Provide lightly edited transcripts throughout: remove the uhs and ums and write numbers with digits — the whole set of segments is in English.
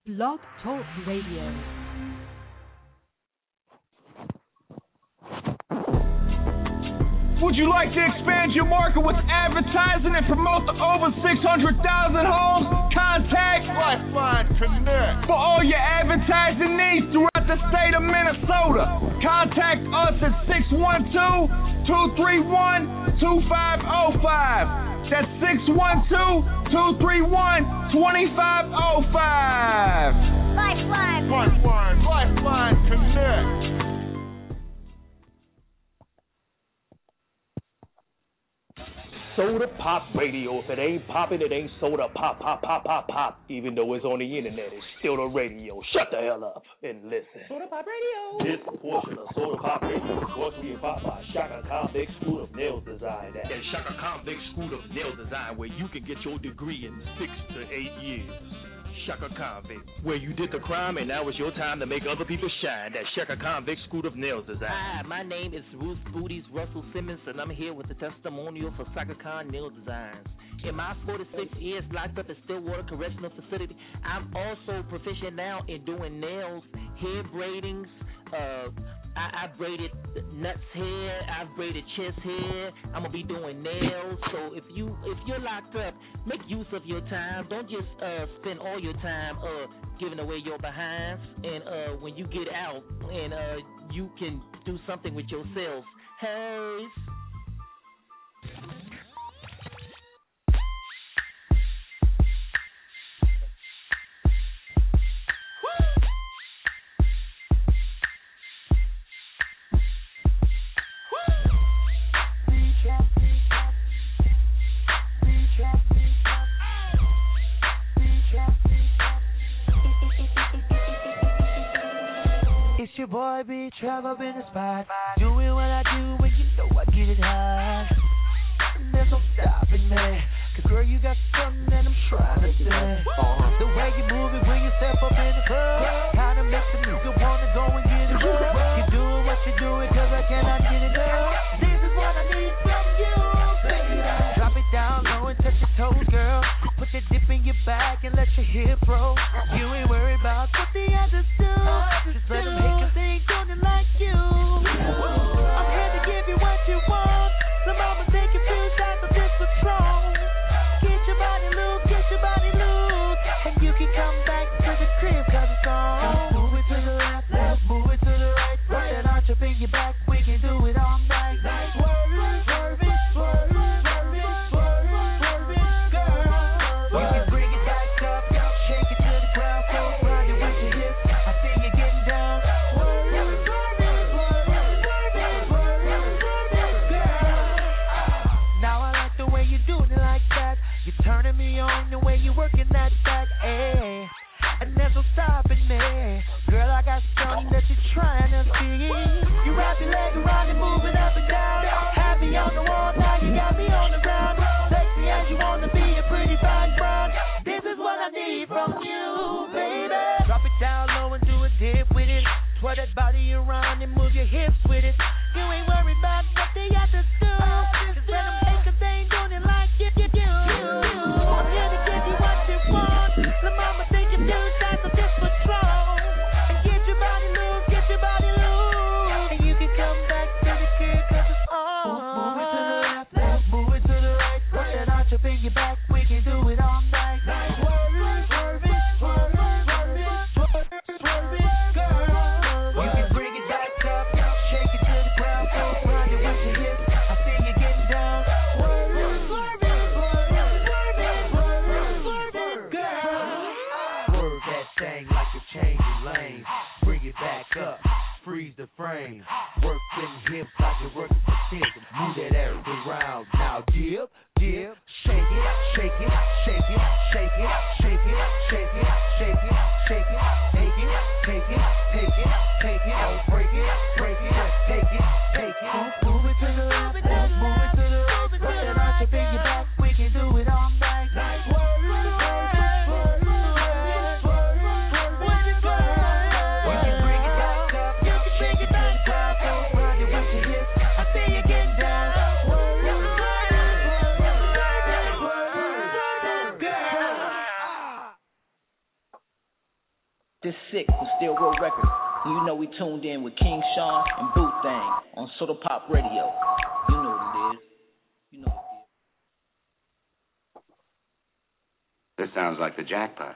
Blog Talk Radio. Would you like to expand your market with advertising and promote the over 600,000 homes? Contact Lifeline Connect. For all your advertising needs throughout the state of Minnesota. Contact us at 612-231-2505. That's 612-231-2505. Lifeline Connect. Soda Pop Radio. If it ain't popping, it ain't soda pop, pop, pop, pop, pop. Even though it's on the internet, it's still the radio. Shut the hell up and listen. Soda Pop Radio. This portion of Soda Pop Radio is brought to you by Shaka Khan Big School of Nail Design. At Shaka Khan Big School of Nail Design, where you can get your degree in 6 to 8 years. Shaka Convict, where you did the crime and now it's your time to make other people shine. That's Shaka Convict School of Nails Design. Hi, my name is Ruth Booties Russell Simmons, and I'm here with a testimonial for Shaka Khan Nail Designs. In my 46 years locked up at Stillwater Correctional Facility, I'm also proficient now in doing nails, hair braidings. I braided nuts hair, I've braided chest hair. I'm gonna be doing nails. So if you're locked up, make use of your time. Don't just spend all your time giving away your behinds. And when you get out, and you can do something with yourself. Hey. It's your boy B Trav up in the spot, doing what I do when you know I get it hot. And there's no stopping me, 'cause girl you got something that I'm trying to say. The way you move it when you step up in the club, kinda makes a nigga wanna go and get it up. You're doing what you're doing 'cause I cannot get it up. This is what I need from you, baby. Drop it down low and touch your toes, girl. Put that dip in your back and let your hip roll. You ain't worried about what the others do. Just let them hate 'cause they ain't doing it like you. I'm here to give you what you want. So mama take you two shots of this Patron. Get your body loose, and you can come back to the crib 'cause it's on. Move it to the left, let's move it to the right. Put that arch up in your back, we can do it all night. Swerve it, swerve it, swerve it, swerve it, swerve it, girl. You can bring it back up, shake it to the ground, so grind it with your hips. I see you getting down. Swerve it, swerve it, swerve it, swerve it, swerve it, girl. Now I like the way you're doing it like that. You're turning me on the way you're working that back, eh? And there's no stopping me. Girl, I got something that you're trying to see. You wrap your leg around and move it up and down. Have me on the wall, now you got me on the ground. Sexy as you wanna be, a pretty fine brown. This is what I need from you, baby. Drop it down low and do a dip with it. Twirl that body around and move your hips with it. You ain't worried about what they have to do. Just let them hate 'cause they ain't doing it like you. I'm here to give you what you want. The mama take you two shots of this Patron. And get your body loose, and you can come back to the crib 'cause it's on. Move it to the left, let's move it to the right. Put that arch up in your back, we can do it all night. Swerve it, swerve it, swerve it, swerve it, swerve it, swerve it, girl. You can bring it back up, shake it to the ground, so grind it with your hips. I see you getting down. Swerve it, swerve it, swerve it, swerve it, swerve it, swerve it, girl. Swerve that thing like you're changing lanes. Bring it back up, freeze the frame. Work them hips like you're working for tips. Move that ass around. Now dip, dip, shake it, shake it, shake it, shake it, shake it, shake it, shake it, shake it, take it, take it, take it, take it, don't break it, break it, take it, take it. Move it to the left, move it to the right. Put that arch up in your back, we can do it all night. Swerve it, swerve it, swerve it, swerve it, swerve it, girl. You can bring it back up, shake it to the ground, so grind it with your hips. I see you getting down. This sick with Still Real Records. And you know we tuned in with King Sean and Boo Thang on Soda Pop Radio. You know what it is. You know what it is. This sounds like the jackpot.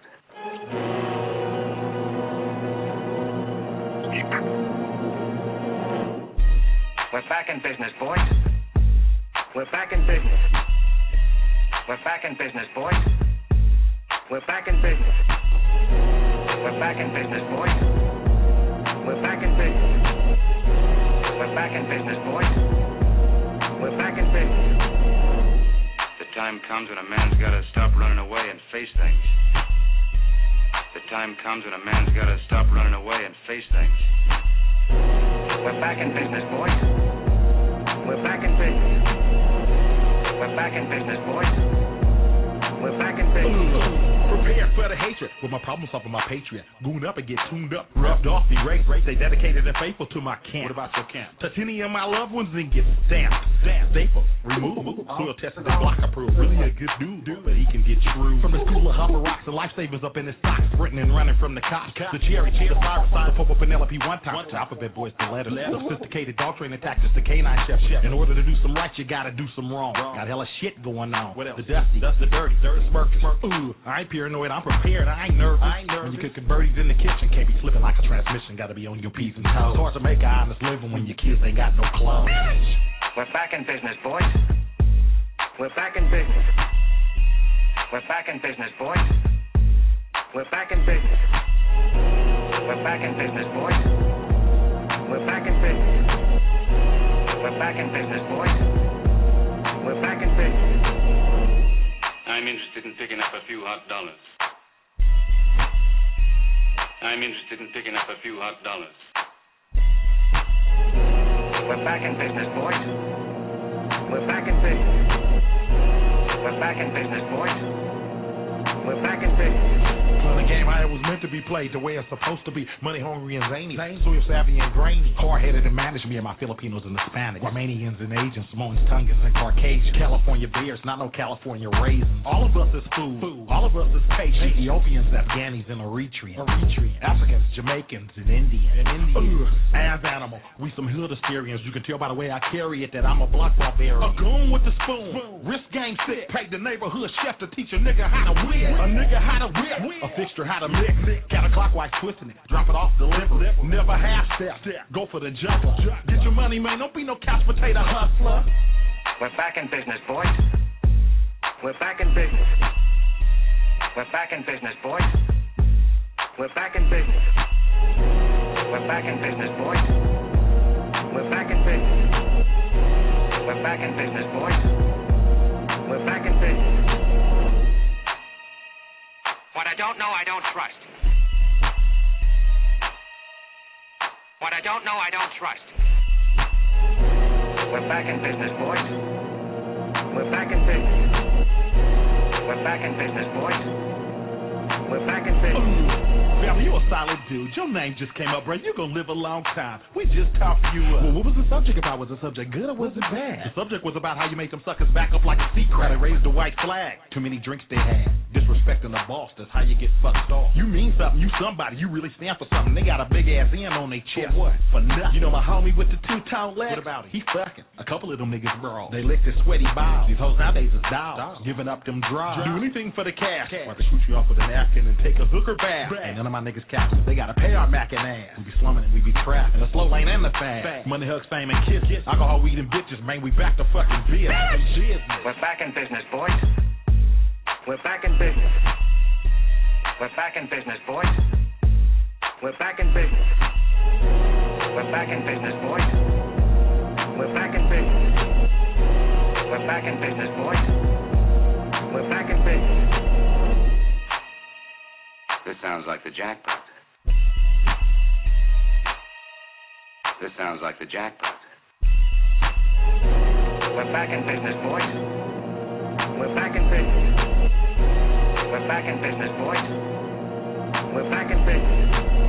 We're back in business, boys. We're back in business. We're back in business, boys. We're back in business. We're back in business, boys. We're back in business. We're back in business, boys. We're back in business. The time comes when a man's got to stop running away and face things. The time comes when a man's got to stop running away and face things. We're back in business, boys. We're back in business. We're back in business, boys. We're back in business. Prepared for the hatred with my problem solving my patriot. Goon up and get tuned up, rubbed off, erased. Stay dedicated and faithful to my camp. What about your camp? Titanium, my loved ones, and get stamped. Staple, remove, soil tested and block approved. Really a good dude, but he can get screwed. From the school of Hopper Rocks and lifesavers up in his socks, sprinting and running from the cops. The cherry, the fire sign, the Popo Penelope one time. The alphabet boys, the letters. Sophisticated dog training tactics, the canine chef. In order to do some right, you gotta do some wrong. Got hella shit going on. The dusty, the dirty, the smirky. Ooh, I ain't paranoid, I'm prepared, I ain't nervous. When you cooking birdies in the kitchen, can't be slipping like a transmission. Gotta be on your P's and toes. It's hard to make an honest living when your kids ain't got no clothes. We're back in business, boys. We're back in business. We're back in business, boys. We're back in business. We're back in business, boys. We're back in business. We're back in business, boys. We're back in business. I'm interested in picking up a few hot dollars. I'm interested in picking up a few hot dollars. We're back in business, boys. We're back in business. We're back in business, boys. We're back in business. Playing a game how it was meant to be played, the way it's supposed to be. Money hungry and zany, soil savvy and grainy. Hard-headed and managed me and my Filipinos and Hispanics. Armenians and Asians, Samoans, Tongans and Caucasians. California bears, not no California raisins. All of us is food. All of us is patient. Ethiopians, Afghanis, and Eritreans. Africans, Jamaicans, and Indians. As animal, we some hood Assyrians. You can tell by the way I carry it that I'm a block barbarian. A goon with the spoon. Wrist game sick. Paid the neighborhood chef to teach a nigga how to win. A nigga how to whip. A fixture how to mix. Counterclockwise twisting it. Drop it off, deliver it. Never half step. Go for the jumper. Get your money, man. Don't be no couch potato hustler. We're back in business, boys. We're back in business. We're back in business, boys. We're back in business. We're back in business, boys. We're back in business. We're back in business, boys. We're back in business. What I don't know, I don't trust. What I don't know, I don't trust. We're back in business, boys. We're back in business. We're back in business, boys. We're back in business. Family, you a solid dude. Your name just came up, bro. You gonna live a long time. We just topped you up. Well, what was the subject about? Was the subject good or was it bad? The subject was about how you made them suckers back up like a secret. They raised the white flag. Too many drinks they had. Disrespecting the boss. That's how you get fucked off. You mean something. You somebody. You really stand for something. They got a big ass M on their chest. For what? For nothing. You know my homie with the two-tone leg? What about it? He fucking. A couple of them niggas brawl. They licked his sweaty balls. These hoes nowadays is dogs. Giving up them draws. Do anything for the cash. Rather shoot you off with a napkin and take a hooker bath. Ain't none of my niggas captain. They gotta pay our Mac and ass. We be slumming and we be trapped. In the slow lane and the fast. Money, hugs, fame, and kisses. Alcohol, weed, and bitches. Man, we back to fucking business. We're back in business, boys. We're back in business. We're back in business, boys. We're back in business. We're back in business, boys. We're back in business. We're back in business, boys. We're back in business. This sounds like the jackpot. This sounds like the jackpot. We're back in business, boys. We're back in business. We're back in business, boys. We're back in business.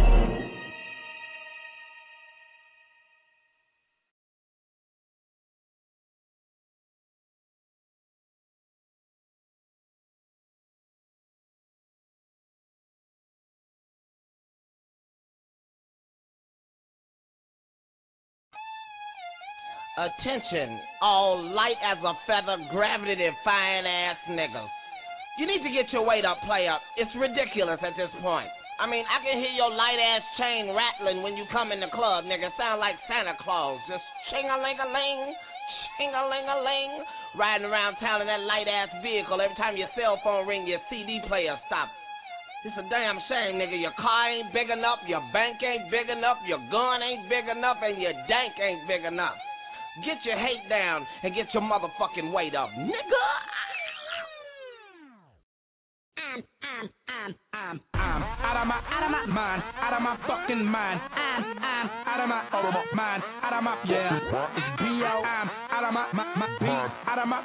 Attention, all light as a feather, gravity-defying ass niggas. You need to get your weight up, player. It's ridiculous at this point. I mean, I can hear your light-ass chain rattling when you come in the club, nigga. Sound like Santa Claus. Just ching-a-ling-a-ling, ching-a-ling-a-ling. Riding around town in that light-ass vehicle. Every time your cell phone ring, your CD player stop. It's a damn shame, nigga. Your car ain't big enough, your bank ain't big enough, your gun ain't big enough, and your dank ain't big enough. Get your hate down and get your motherfucking weight up, nigga. I'm out of my mind, out of my fucking mind. I'm out of my mind, out of my it's B.O. I'm out of my beat, out of my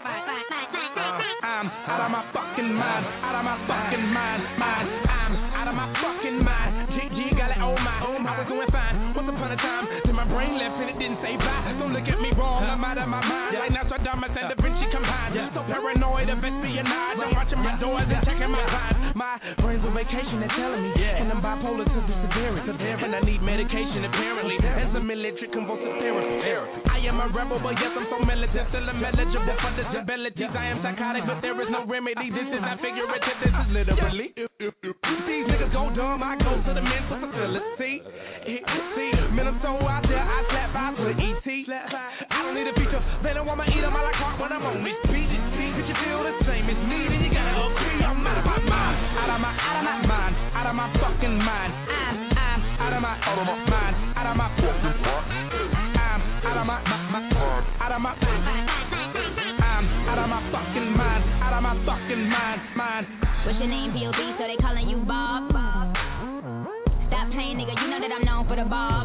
I'm out of my fucking mind, out of my fucking mind. I'm out of my fucking mind. G got it on my home, I was doing fine. Once upon a time, till my brain left and it didn't say bye. Don't look at me wrong, I'm out of my mind. Like Nostradamus and Da Vinci combined. So paranoid of espionage, I'm watching my doors and checking my vibes. My brain's on vacation, they're telling me. And I'm bipolar to the severity. And I need medication apparently. And some military convulsive therapy. I am a rebel, but yes, I'm so militant. Still I'm eligible for disabilities. I am psychotic, but there is no remedy. This is not figurative, this is literally. These niggas go dumb, I go to the mental facility. See, man, I'm so out there, I slap by with E.T. I don't need a feature, they don't want me eat them, I like hard when I'm on this beat. Did you feel the same as me? Then you gotta agree, I'm out of my mind. Out of my mind, out of my fucking mind. I'm out of my mind, out of my fucking mind. I'm out of my out of my I'm out of my fucking mind, out of my fucking mind. What's your name, P.O.B., so they calling you Bob? Stop playing, nigga, you know that I'm known for the Bob.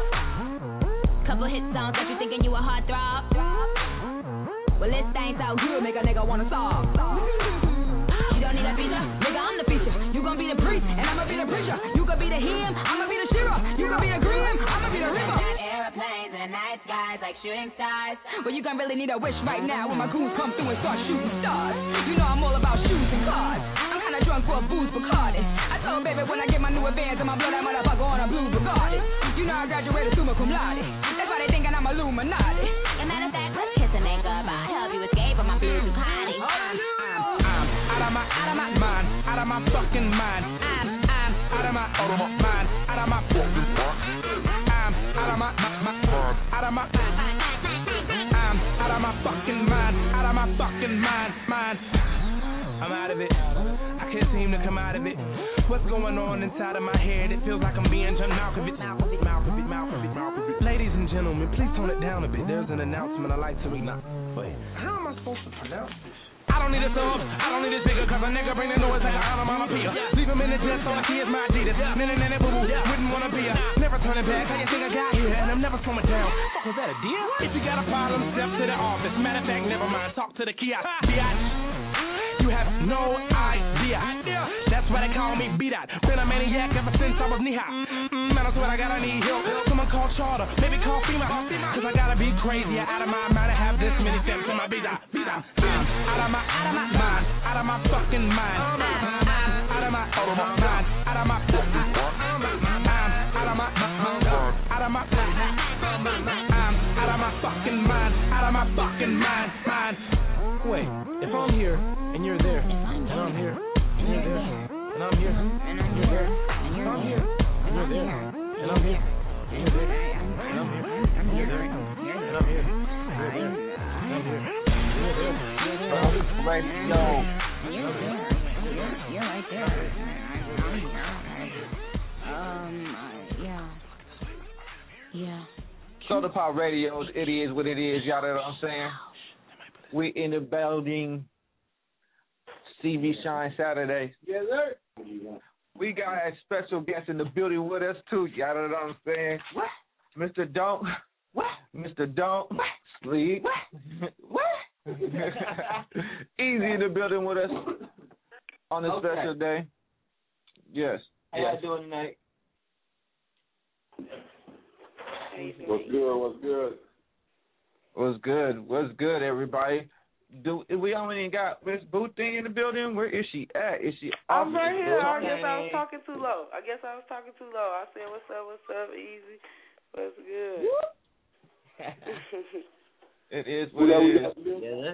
Couple hit songs that you thinking you a heartthrob. Well, this thing's so good, make a nigga wanna solve. You don't need a feature, nigga, I'm the feature. You gon' be the priest, and I'ma be the preacher. You gon' be the him, I'ma be the shira. You gon' be the grim, I'ma be the river. Got airplanes and night skies like shooting stars. Well, you gon' really need a wish right now when my goons come through and start shooting stars. You know I'm all about shoes and cars. I'm kinda drunk for a booze Bacardi. I told baby when I get my new advance, I'ma blow that motherfucker on a blue Bugatti. You know I graduated summa cum laude. That's why they thinking I'm Illuminati. As a matter of fact, let's kiss a nigga bye. Help you escape from my blue Ducati. Out of my mind, out of my fucking mind. I'm out of my mind, out of my fucking mind. I'm out of my out of my I'm out of my fucking mind, out of my fucking mind. I'm out of it. I can't seem to come out of it. What's going on inside of my head? It feels like I'm being John Malkovich. Ladies and gentlemen, please tone it down a bit. There's an announcement I'd like to make now. Wait, how am I supposed to pronounce this? I don't need a sub, I don't need a figure, cause a nigga bring the noise like an onomatopoeia. Leave him in the chest on the kids, my Adidas. Nanny, boo-boo, wouldn't wanna be a. Never turning back, how you think I got here? And I'm never slowing down. Fuck, was that a deal? If you got a problem, step to the office. Matter of fact, never mind, talk to the kiosk. You have no idea. That's why they call me B-Dot. Been a maniac ever since I was knee-high. Man, I swear I gotta need help. Someone call Charter, maybe call FEMA. Cause I gotta be crazy, out of my mind to have this many steps on my B-Dot. Out of my mind, out of my fucking mind. Out of my mind, out of my fucking mind. Out of my out of my out of my fucking mind, out of my fucking mind. Wait, if I'm here and you're there, and I'm here, and you're there, and I'm here, and you're there, and I'm here, and you're there, and I'm here, and you're there, and I'm here, and you're there, and I'm here, and I'm here. Radio. You're right there. Yeah. Soda Pop Radios, it is what it is, y'all know what I'm saying? We in the building, CV Shine Saturday. Yes, sir. We got a special guest in the building with us, too, y'all know what I'm saying? What? Mr. Don't. What? Mr. Don't. Sleep. What? Easy in the building with us on this special day. Yes. How y'all doing tonight? What's good? What's good? What's good? What's good, everybody? We only got Miss Boothing in the building. Where is she at? Is she? I'm right here. I guess I was talking too low. I said, "What's up? What's up? Easy. What's good?" It is what it is. Yeah.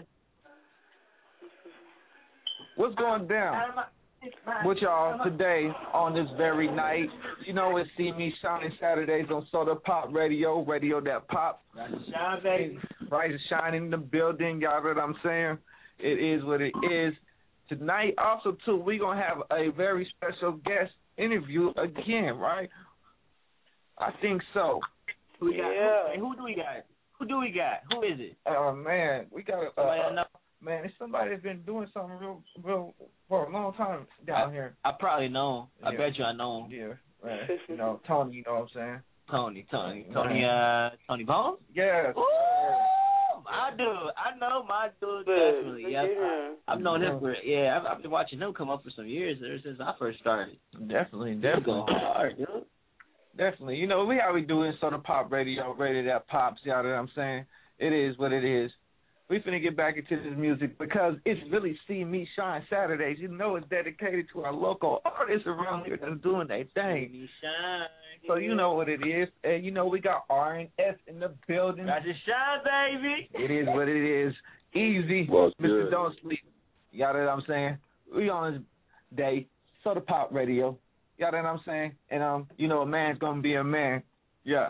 What's going down with y'all today on this very night? You know, it's See Me Shining Saturdays on Soda Pop Radio, Radio That Pop. Rise and shine, baby. Rise and shine in the building, y'all know what I'm saying? It is what it is. Tonight, also, too, we're going to have a very special guest interview again, right? I think so. Who we got? Yeah. Hey, who do we got? Who is it? Man, we got man, it's somebody that's been doing something real for a long time down here. I probably know him. Yeah. I bet you I know him. Yeah, right. You know, Tony, you know what I'm saying? Tony Bones? Yeah. Ooh, I do. I know my dude, definitely. Yeah, I've known him for, I've been watching him come up for some years ever since I first started. Definitely. Go hard, dude. Definitely. You know, how we do in Soda Pop Radio, rated that pops, you know what I'm saying? It is what it is. We finna get back into this music because it's really See Me Shine Saturdays. You know, it's dedicated to our local artists around here that's doing their thing. See Me Shine. So you know what it is. And you know, we got R&S in the building. Rise and shine, baby. It is what it is. Easy. What's Mr. good? Don't Sleep. You know what I'm saying? We on this day, Soda Pop Radio. You know what I'm saying? And, you know, a man's going to be a man. Yeah.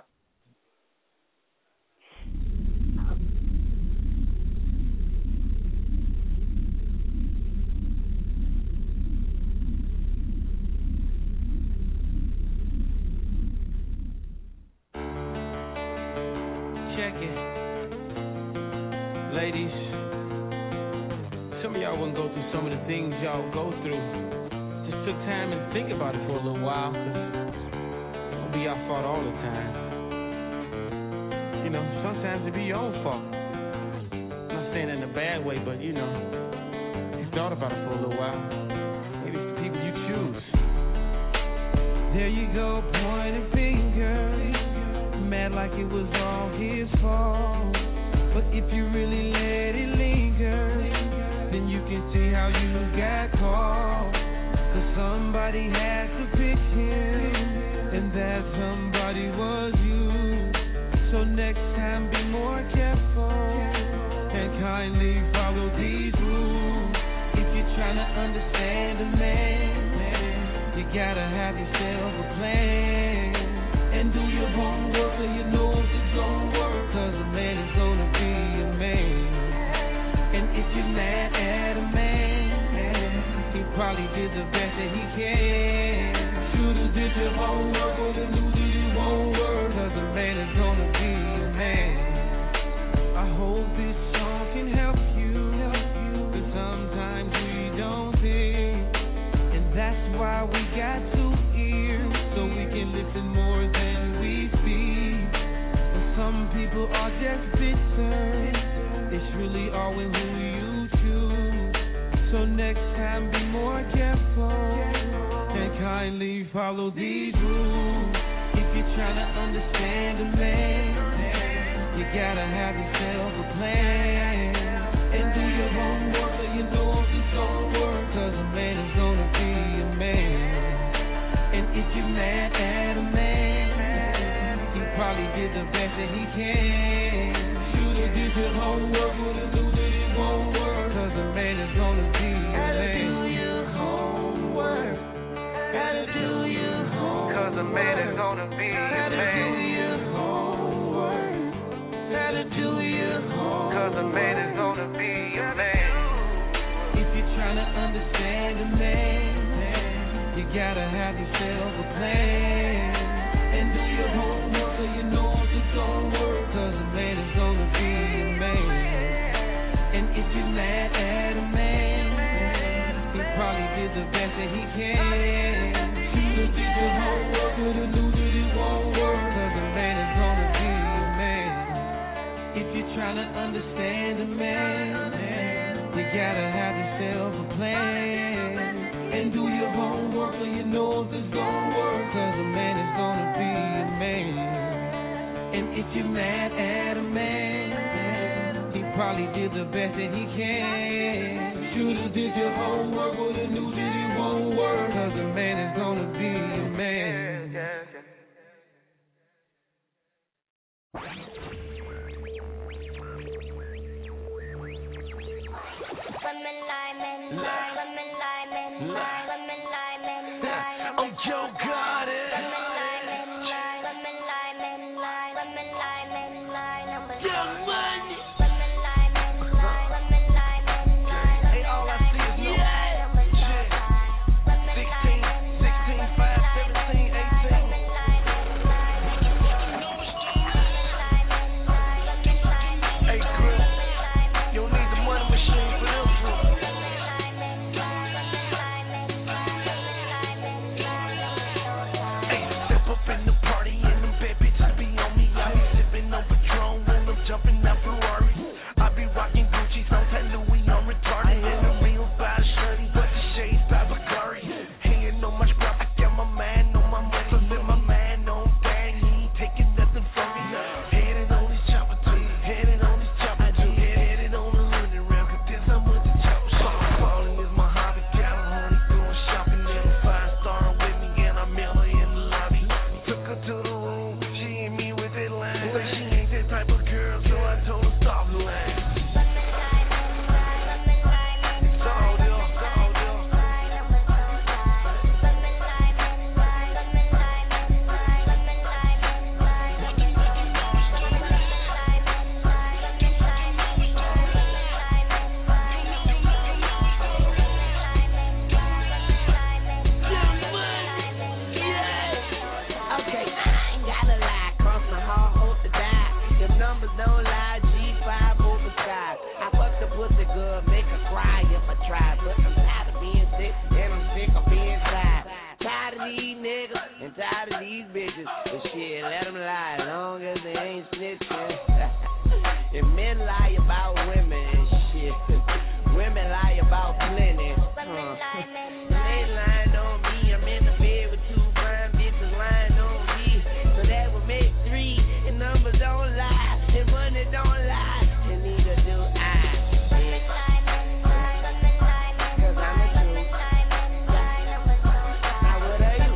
Check it. Ladies, some of y'all wouldn't go through some of the things y'all go through. Just took time and think about it for a little while, cause it won't be our fault all the time. You know, sometimes it be your own fault. I'm not saying that in a bad way, but you know, you thought about it for a little while. Maybe it's the people you choose. There you go, pointing fingers, mad like it was all his fault. But if you really let it linger, then you can see how you got caught. Cause somebody had to pick him, and that somebody was you. So next time be more careful, and kindly follow these rules. If you're trying to understand a man, you gotta have yourself a plan. And do your homework so you know if it's gonna work. Cause a man is gonna be a man. And if you're mad at a man, he probably did the best that he can. Should've did your homework, but you knew that it won't work. Cause a man is gonna be a man. I hope this song can help you. Cause sometimes we don't think. And that's why we got 2 ears, so we can listen more than we speak. But some people are just bitter. It's really all in who you choose. So next time be more careful, and kindly follow these rules. If you're trying to understand a man, you gotta have yourself a plan. And do your homework so you know if it's gonna work. Cause a man is gonna be a man. And if you're mad at a man, he probably did the best that he can. Should've did your homework, would've knew that it won't work. Cause a man is gonna be a man. Gotta do your homework. Gotta do your homework. Cause a man is gonna be a man. Gotta do your homework. Gotta do your homework. Cause a man is gonna be a man. If you're trying to understand a man, you gotta have yourself a plan. And do your homework so you know if it's gonna work. Cause a man is gonna be a man. And if you're mad at a man, he probably did the best that he can. Should've did your homework, would've knew that it won't work. Cause a man is gonna be a man. If you're trying to understand a man, you gotta have yourself a plan. And do your homework so you know if it's gonna work. Cause a man is gonna be a man. And if you're mad at a man, he probably did the best that he can. Should've did your homework, would've knew that it won't work. Cause a man is gonna be a man. these bitches. But shit, let them lie, long as they ain't snitching. And men lie about women and shit. Women lie about plenty. They lying on me. I'm in the bed with 2 blind bitches lying on me. So that would make 3. And numbers don't lie. And money don't lie. And neither do I. Cause I'm the truth. Now what are you?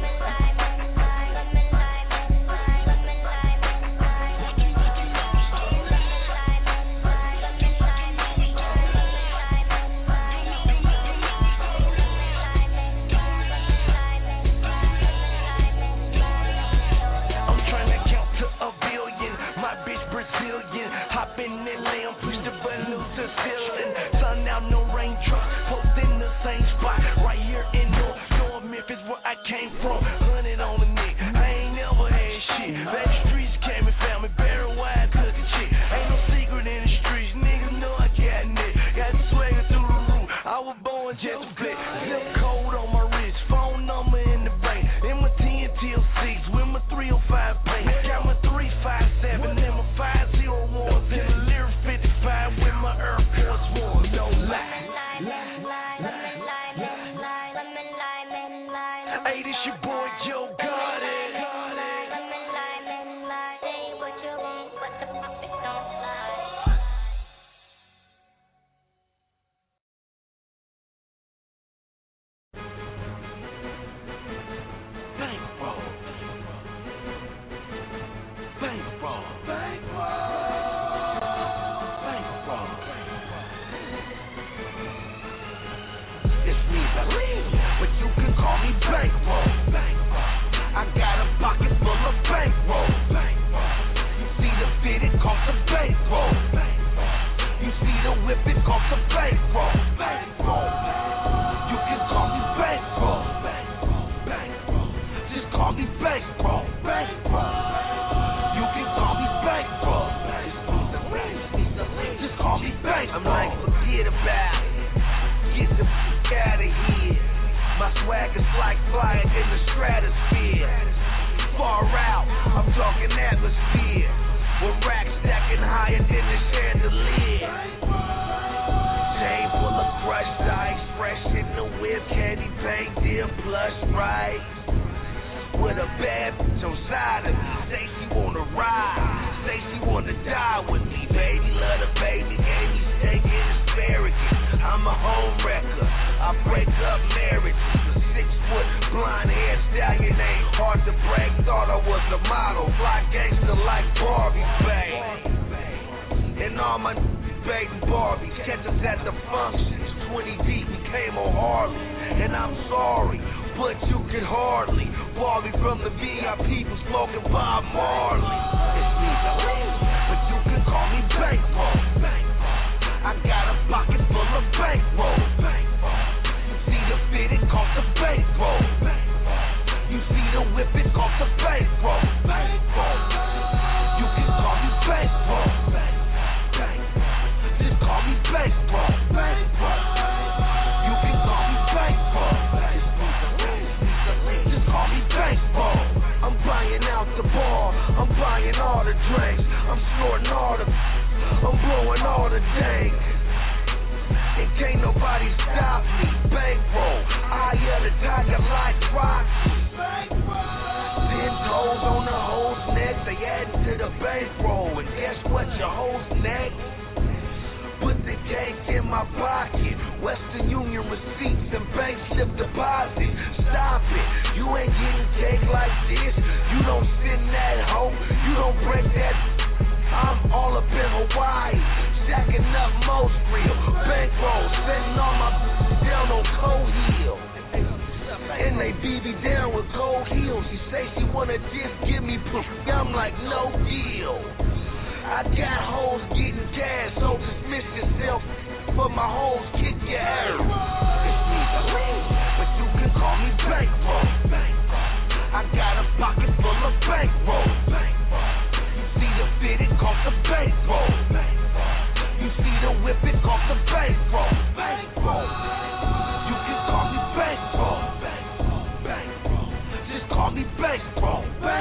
Bankroll. Just call me Bankroll.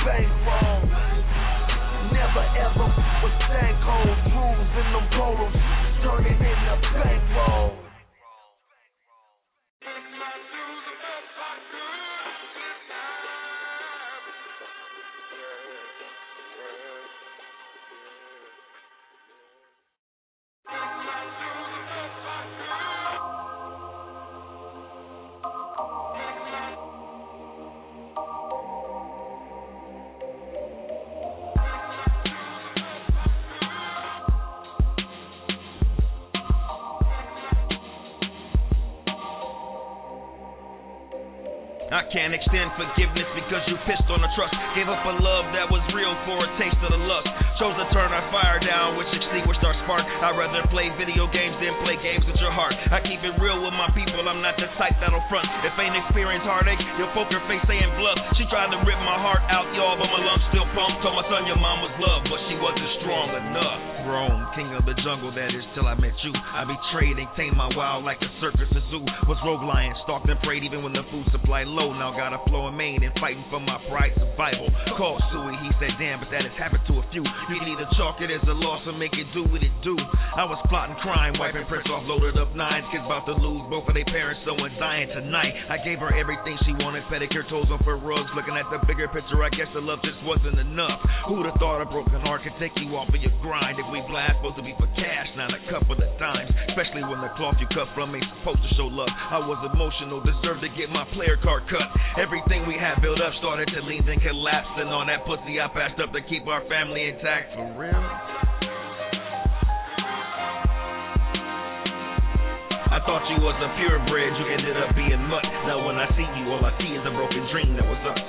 bankroll. Never ever was stank holes, rules in them polos, turning into bankroll. I can't extend forgiveness because you pissed on the trust. Gave up a love that was real for a taste of the lust. Chose to turn our fire down, which extinguished our spark. I'd rather play video games than play games with your heart. I keep it real with my people, I'm not the type that'll front. If ain't experienced heartache, you'll poker face saying bluff. She tried to rip my heart out, y'all, but my lungs still pump. Told my son your mom was love, but she wasn't strong enough. Grown, king of the jungle, that is till I met you. I betrayed and tamed my wild like a circus and zoo. Was rogue lion, stalked and prayed even when the food supply low. Now got a flowing mane and fighting for my pride survival. Called Suey, he said damn, but that has happened to a few. You can either chalk it as a loss or make it do what it do. I was plotting crime, wiping prints off, loaded up nines. Kids about to lose both of their parents, someone dying tonight. I gave her everything she wanted, pedicure, toes on for rugs. Looking at the bigger picture, I guess the love just wasn't enough. Who'd have thought a broken heart could take you off of your grind? If we blast, supposed to be for cash, not a couple of times. Especially when the cloth you cut from ain't supposed to show love. I was emotional, deserved to get my player card cut. Everything we had built up started to lean and collapse. And on that pussy I passed up to keep our family intact. For real? I thought you was a purebred, you ended up being mutt. Now when I see you, all I see is a broken dream that was us.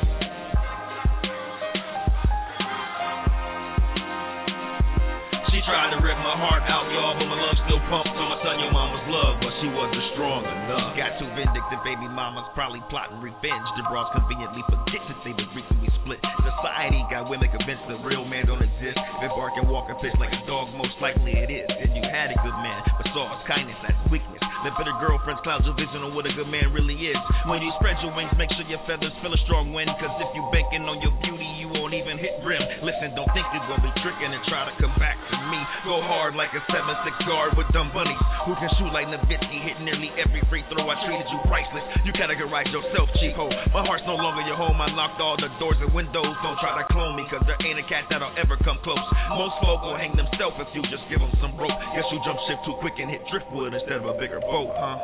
She tried to rip my heart out, y'all, but my love still pumped. So my son, your mama's love, but she wasn't strong enough. Got too vindictive, baby mamas probably plotting revenge. The bras conveniently forget that they was recently split. Society got women convinced the real man don't exist. If it bark and walk and pitch like a dog, most likely it is. And you had a good man, but saw his kindness as weakness. The bitter girlfriends clouds your vision on what a good man really is. When you spread your wings, make sure your feathers feel a strong wind. Cause if you banking on your beauty, you won't even hit brim. Listen, don't think you're gonna be tricking and try to come back to me. Go hard like a 7'6" guard with dumb bunnies who can shoot like Nowitzki, hit nearly every free throw. I treated you priceless. You categorize yourself cheap ho. My heart's no longer your home. I locked all the doors and windows. Don't try to clone me, cause there ain't a cat that'll ever come close. Most folk will hang themselves if you just give them some rope. Guess you jump ship too quick and hit driftwood instead of a bigger boat, huh?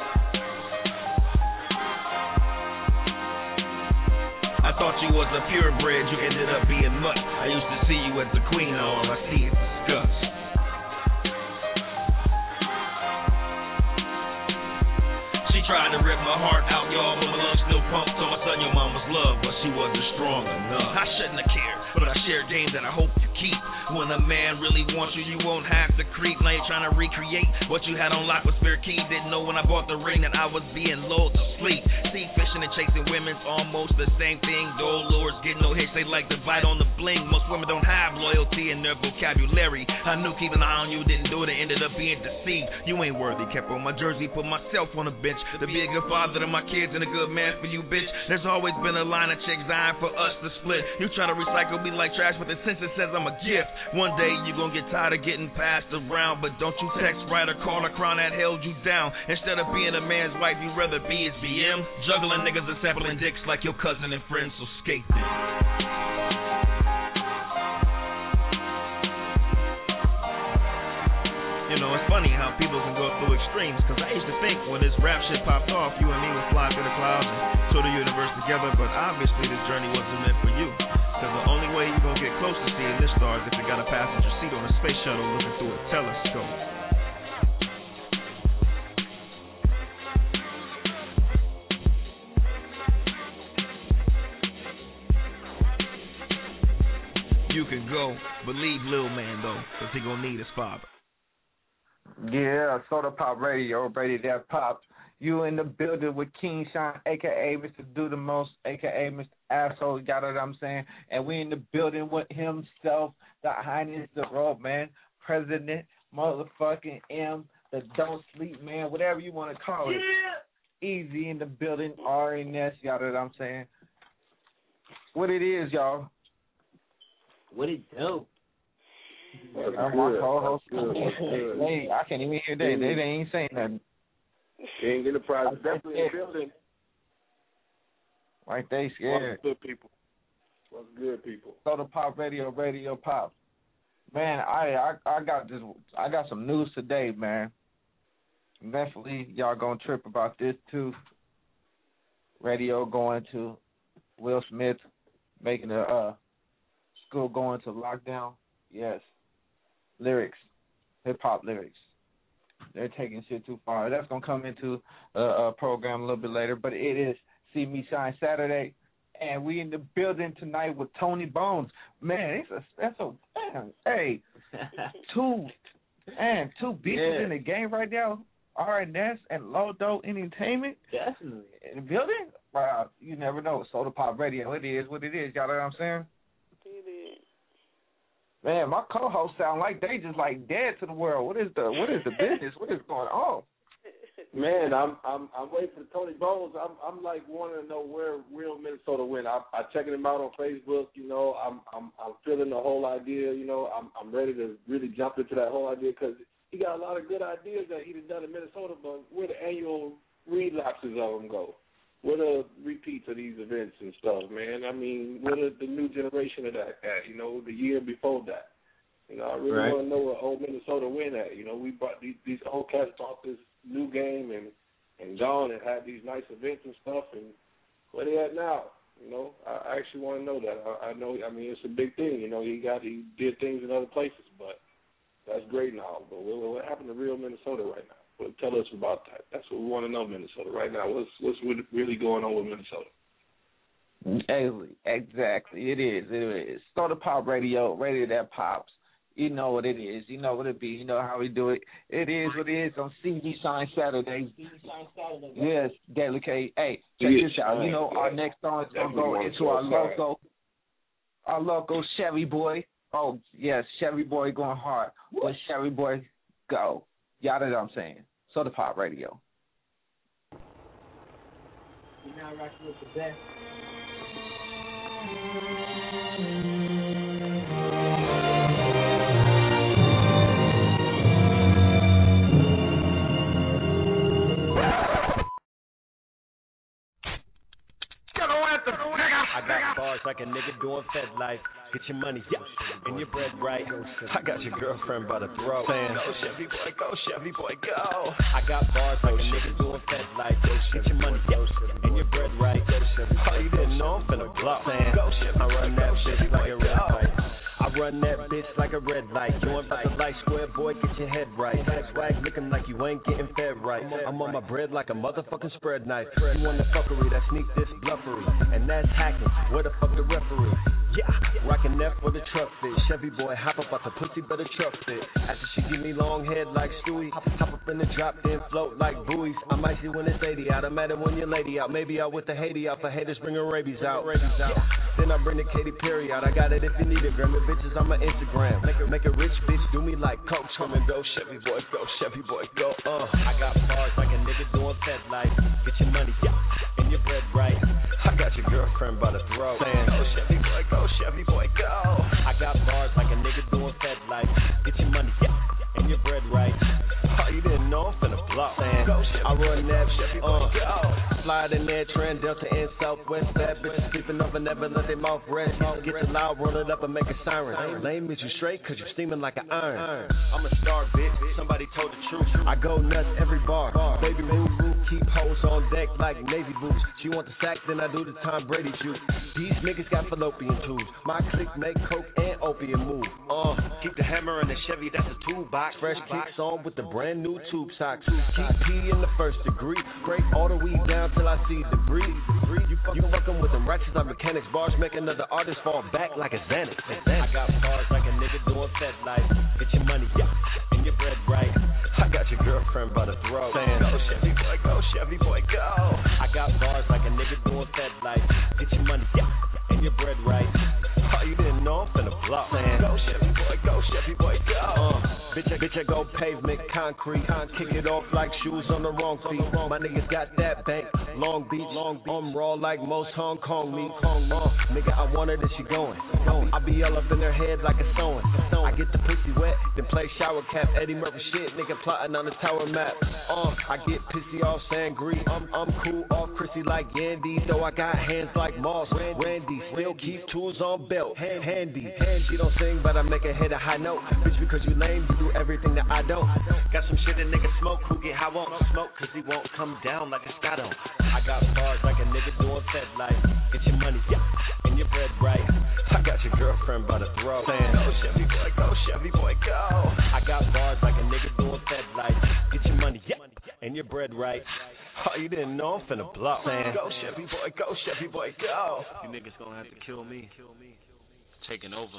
I thought you was a purebred, you ended up being mutt. I used to see you as the queen, all I see is disgust. She tried to rip my heart out, y'all, but my love still pumped. So my son, your mama's love, but she wasn't strong enough. I shouldn't have cared, but I shared games that I hope you keep. When a man really wants you, you won't have to creep. Now you're trying to recreate what you had on lock with spare key. Didn't know when I bought the ring that I was being lulled to sleep. See, fishing and chasing women's almost the same thing. Though lords get no hits, they like to bite on the bling. Most women don't have loyalty in their vocabulary. I knew keeping an eye on you didn't do it, and ended up being deceived. You ain't worthy, kept on my jersey, put myself on the bench. To be a good father to my kids and a good man for you, bitch. There's always been a line of chicks dying for us to split. You try to recycle me like trash, but the census says I'm a gift. One day you gon' get tired of getting passed around, but don't you text, write, or call a crown that held you down. Instead of being a man's wife, you'd rather be his BM. Juggling niggas and sampling dicks like your cousin and friends, so skate this. You know, it's funny how people can go through extremes, cause I used to think when this rap shit popped off, you and me would fly to the clouds and to the universe together, but obviously this journey wasn't meant for you. Cause the only way you're gonna get close to seeing this star is if you got a passenger seat on a space shuttle looking through a telescope. You can go, but leave Lil Man though, cause he gonna need his father. Yeah, Soda Pop Radio, ready that pop. You in the building with King Sean, a.k.a. Mr. Do the Most, a.k.a. Mr. Asshole, you got what I'm saying? And we in the building with himself, the Highness, the Road Man, President, motherfucking M, the Don't Sleep Man, whatever you want to call it. Yeah. Easy in the building, RNS, you got what I'm saying? What it is, y'all, What it do? I'm my co-host. Hey, I can't even hear that. They ain't saying nothing. King Enterprise is definitely in the building. Like they scared. What's good, people? What's good, people? Soda Pop Radio Pop. Man, I got some news today, man. Definitely y'all gonna trip about this too. Radio going to Will Smith making a school going to lockdown. Yes. Lyrics. Hip hop lyrics. They're taking shit too far. That's gonna come into a program a little bit later, but it is See Me Shine Saturday, and we in the building tonight with Tony Bones. Man, it's a special. Man, hey, two beaches in the game right now. RNS and Lodo Entertainment. Definitely in the building. Wow, you never know. Soda Pop Radio. It is what it is. Y'all know what I'm saying? It is. Man, my co-hosts sound like they just like dead to the world. What is the business? What is going on? Man, I'm waiting for Tony Bones. I'm like wanting to know where real Minnesota went. I'm checking him out on Facebook. You know, I'm feeling the whole idea. You know, I'm ready to really jump into that whole idea because he got a lot of good ideas that he's done in Minnesota. But where the annual relapses of them go? Where the repeats of these events and stuff, man? I mean, where the new generation of that at? You know, the year before that. You know, I really want to know where old Minnesota went at. You know, we brought these old cats brought this new game and gone and had these nice events and stuff, and where they at now? You know, I actually want to know that. I know, I mean, it's a big thing. You know, he did things in other places, but that's great now. But what happened to real Minnesota right now? Well, tell us about that. That's what we want to know, Minnesota, right now. What's really going on with Minnesota? Exactly. It is. Soda Pop Radio that pops. You know what it is. You know what it be. You know how we do it. It is what it is on CD Shine Saturday. Yes, Deadly K. Hey, check this out. You know, our next song is going to go into our local Chevy Boy. Oh, yes, Chevy Boy going hard. Where Chevy Boy go? Y'all know what I'm saying. Soda Pop Radio. You're now rocking with the best. I got bars like a nigga doing Fed life. Get your money, and your bread right. I got your girlfriend by the throat. Saying, go Chevy boy, go. I got bars like a nigga doing Fed life. Get your money, and your bread right. Oh, you didn't know I'm finna blow. Saying, go Chevy, I run that shit like a red light. I run that bitch like a red light. You ain't about the light square, boy, get your head right. Swag looking like you ain't getting fed right. I'm on my bread like a motherfucking spread knife. You want the fuckery, that sneak this bluffery. And that's hacking, where the fuck the referee? Yeah, rockin' that for the truck fit. Chevy boy, hop up out the pussy, better truck fit. After she give me long head like Stewie, hop up in the drop, then float like buoys. I might see when it's 80 out, I'm at it when your lady out. Maybe out with the Haiti out, for haters bring her rabies out. Yeah. Then I bring the Katy Perry out, I got it if you need it. Grab the bitches on my Instagram. Make a rich bitch do me like Coke. Come and go, Chevy boy, go, Chevy boy, go. I got bars like a nigga doing Fed life. Get your money, and your bread right. I got your girlfriend by the throat. Saying, go Chevy boy, go, Chevy boy, go. I got bars like a nigga doing Fed life. Get your money, and your bread right. Oh, you didn't know I'm finna blow. Saying, go Chevy, I run that Chevy boy, go. Slide in there, Trend, Delta, and Southwest. Bad bitches sleeping over, never let them off rest. Get the loud, run it up and make a siren. Lame is you straight, cause you steaming like an iron. I'm a star, bitch. Somebody told the truth. I go nuts every bar. Baby move, keep hoes on deck like Navy boots. She want the sack, then I do the Tom Brady juice. These niggas got fallopian tubes. My clique make coke and opium move. Keep the hammer in the Chevy, that's a toolbox. Fresh kicks on with the brand new tube socks. Keep P in the first degree. Break all the weed down till I see debris. You fucking with them ratchets like mechanics. Bars make another artist fall back like a Xanax. I got bars like a nigga doing Fed life. Get your money, and your bread right. I got your girlfriend by the throat. Saying, go Chevy boy, go Chevy boy, go. I got bars like a nigga doing Fed life. Get your money, and your bread right. Oh, you didn't know I'm finna blow. Saying, go Chevy boy, go Chevy boy, go. Bitch, I go pavement, concrete. Kick it off like shoes on the wrong feet. My niggas got that bank. Long Beach, I'm raw like most Hong Kong meat. Nigga, I want her, then she going. I be all up in her head like a sewing. I get the pussy wet, then play shower cap. Eddie Murphy shit, nigga plotting on the tower map. I get pissy off Sangria. I'm cool off Chrissy like Yandy, though I got hands like Moss. Randy still keep tools on belt, handy. She don't sing, but I make her hit a high note. Bitch, because you lame, you do everything that I don't. Got some shit that nigga smoke, who get high won't smoke, cause he won't come down like a Scotto. I got bars like a nigga doing Fed Life. Get your money, yeah, and your bread right. I got your girlfriend by the throat, saying, go Chevy boy, go Chevy boy, go. I got bars like a nigga doing Fed Life. Get your money, yeah, and your bread right. Oh, you didn't know I'm finna blow. Saying, go Chevy boy, go. You niggas gonna have to kill me. Taking over.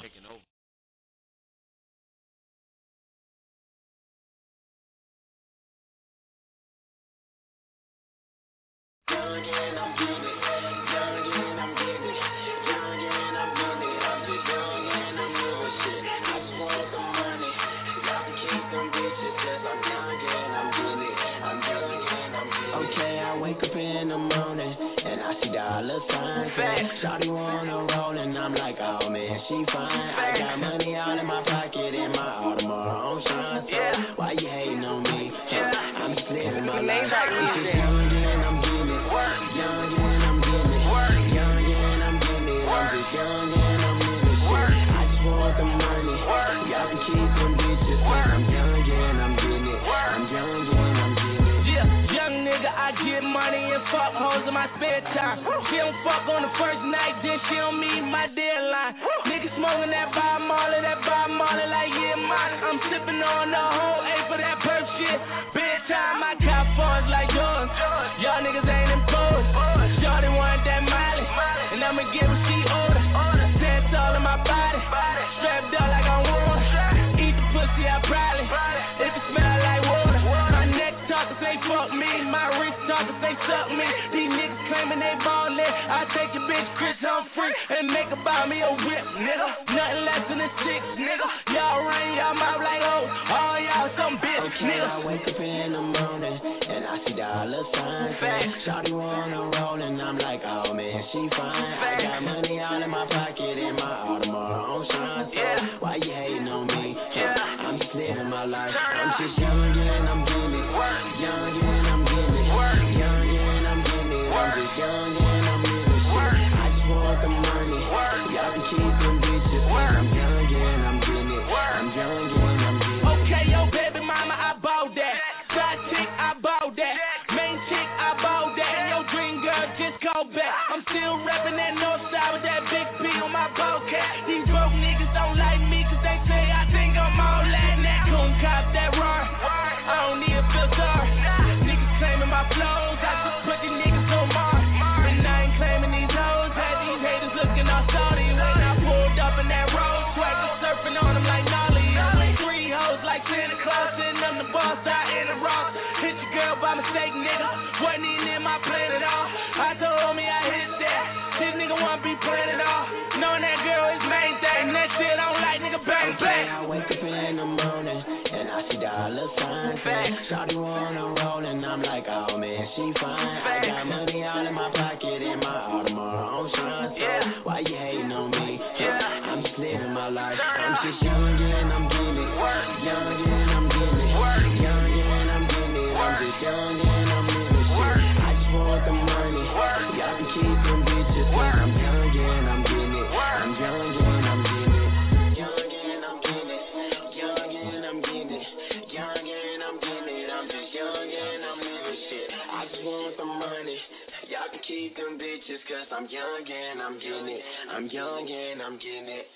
Wake up in the morning and I see dollar signs. Shawty wanna roll and I'm like, oh man, she fine. I got money all in my pocket and my Audemars on shine. So why you hating on me? I'm just living my life. I'm just young and I'm getting it. Young and I'm getting it. Young and I'm getting it. I'm just young and I'm living shit. I just want the money. Y'all can keep them bitches. I'm young and I'm getting it. I'm young and I'm getting it. Young nigga, I get money and fuck hoes in my spare time. She don't fuck on the first night, then she don't meet my deadline. Nigga smoking that Bob Marley like yeah, mine. I'm sipping on the whole A for that perp shit. Bedtime, I got funds like yours. Y'all niggas ain't imposed. Shorty want that Miley, and I'ma give her she order. Dance all in my body, strapped up like I'm warm. Eat the pussy, I probably. If it smell like water, my neck talkers say fuck me, my wrist talkers say suck me. These niggas claiming they ballin'. I take your bitch Chris Humphrey and make her buy me a whip, nigga. Nothing less than a 6, nigga. Y'all run y'all mouth like oh, all y'all some bitch, nigga. I wake up in the morning and I see dollar signs. Shawty wanna roll and I'm like, oh man, she fine. I got money all in my pocket and my Audemars on shine. So why you hating on me? I'm just living my life. I'm just young and I'm getting it. Young and I'm getting it. Young and I'm getting it. I'm just young and I'm living shit. I just want the money. Y'all can keep them bitches. I'm young and I'm getting it. I'm young and I'm getting it. Okay, yo, baby mama, I bought that. Side chick, I bought that. Main chick, I bought that. And your dream girl just called back. I'm still repping that north side with that big P on my ball cap. These broke niggas don't like me cause they say I think I'm all that. Coon cop that roar. I don't need a filter. Niggas claiming my flows. I just put these niggas on Mars. And I ain't claiming these hoes. Had these haters looking all salty when I pulled up in that road. Swagger surfing on them like Nolly. Only 3 hoes like Santa Claus. And I'm the boss out in the Ross. Hit your girl by mistake, nigga. Wasn't even in my plan at all. I told me I hit that. This nigga wanna be playing it all. Knowing that girl is main thing. That shit I don't like, nigga, bang, bang. I wake up in the morning and I see dollar signs. Shawty wanna roll and I'm like, oh man, she fine. I got money all in my pocket and my Audemars on shine. So why you hating on me? I'm just living my life. I'm just young and I'm getting it. Young and I'm getting it. Young and I'm getting it. I'm just young and I'm living shit. I just want the money. Y'all can keep them bitches. I'm young and I'm getting it. I'm young and I'm getting it. Young and I'm getting it. Young and I'm getting it. Young and I'm getting it. I'm just young and I'm living shit. I just want the money. Y'all can keep them bitches cause I'm young and I'm getting it. I'm young and I'm getting it.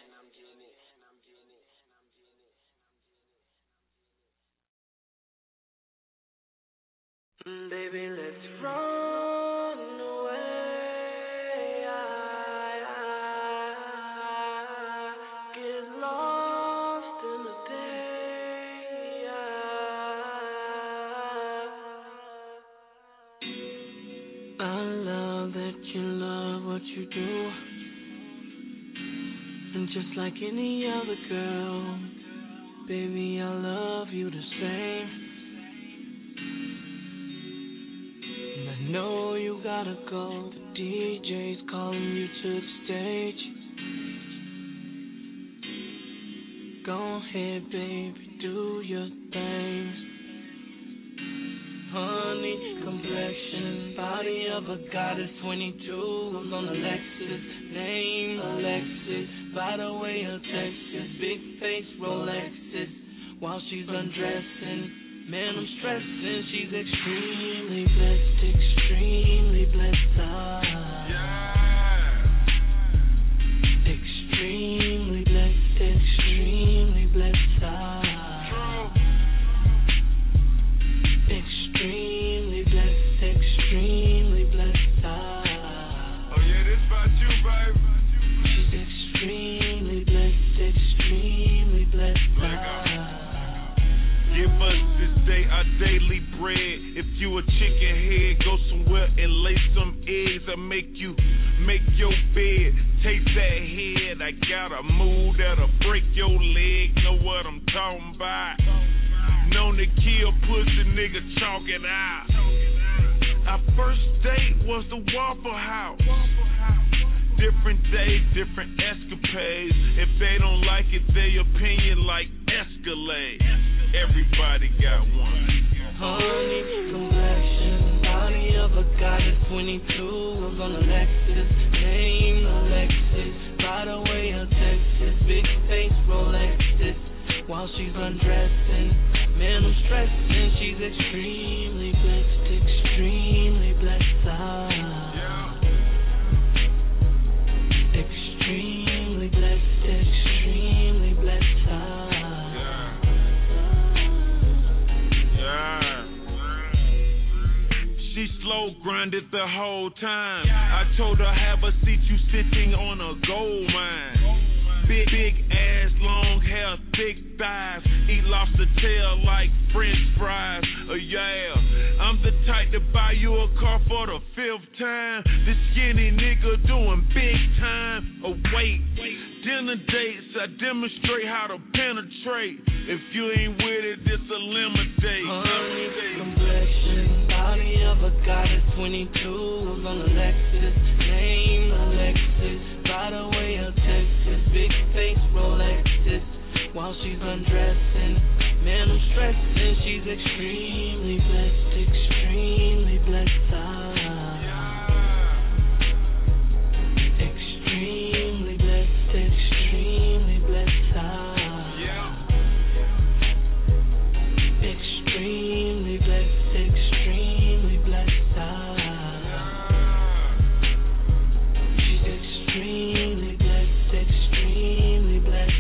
Baby, let's run away. Get lost in the day. I love that you love what you do. And just like any other girl, baby, I love you the same. I know you you gotta go. The DJ's calling you to the stage. Go ahead, baby, do your thing. Honey, complexion, body of a goddess, 22. I'm on a Lexus, name Alexis. By the way, a Texas, big face Rolexes. While she's undressing, man, I'm stressing. She's extremely blessed, extremely blessed. Extremely blessed, extremely blessed. Extremely blessed, extremely blessed. Oh yeah, this about you, baby. She's extremely blessed, extremely blessed. Give us this day our daily bread. If you a chicken head, go somewhere and lay some eggs. I make you make your bed. Taste that head. I got a move that'll break your leg. Know what I'm talking about? Known to kill pussy, nigga, chalk it out. Our first date was the Waffle House. Different days, different escapades. If they don't like it, their opinion like Escalade. Everybody got one. Honey, complexion, body of a goddess, 22. I'm on a Lexus, name Alexis. By the way, a Texas, big face Rolexes. While she's undressing, man, I'm stressing. She's extremely blessed, extremely blessed. Extremely blessed, extremely blessed. She slow grinded the whole time. I told her have a seat, you sitting on a gold mine. Big ass, long hair, thick thighs. Eat lobster tail like French fries. Yeah, I'm the type to buy you a car for the 5th time. This skinny nigga doing big time. Oh wait, dinner dates, I demonstrate how to penetrate. If you ain't with it, it's a eliminate. Honey, complexion, body of a goddess, 22. I'm on a Lexus, name Alexis. By the way, a Texas, big face Rolexes. While she's undressing, man, I'm stressing. She's extremely blessed, extremely blessed. Extremely blessed, extremely blessed. Extremely blessed, extremely blessed. She's extremely blessed, extremely blessed.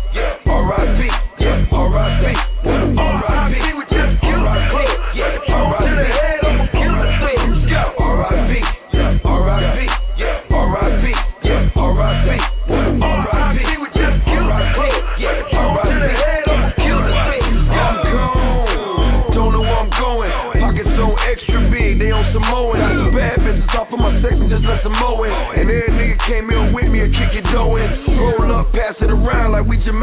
R.I.P.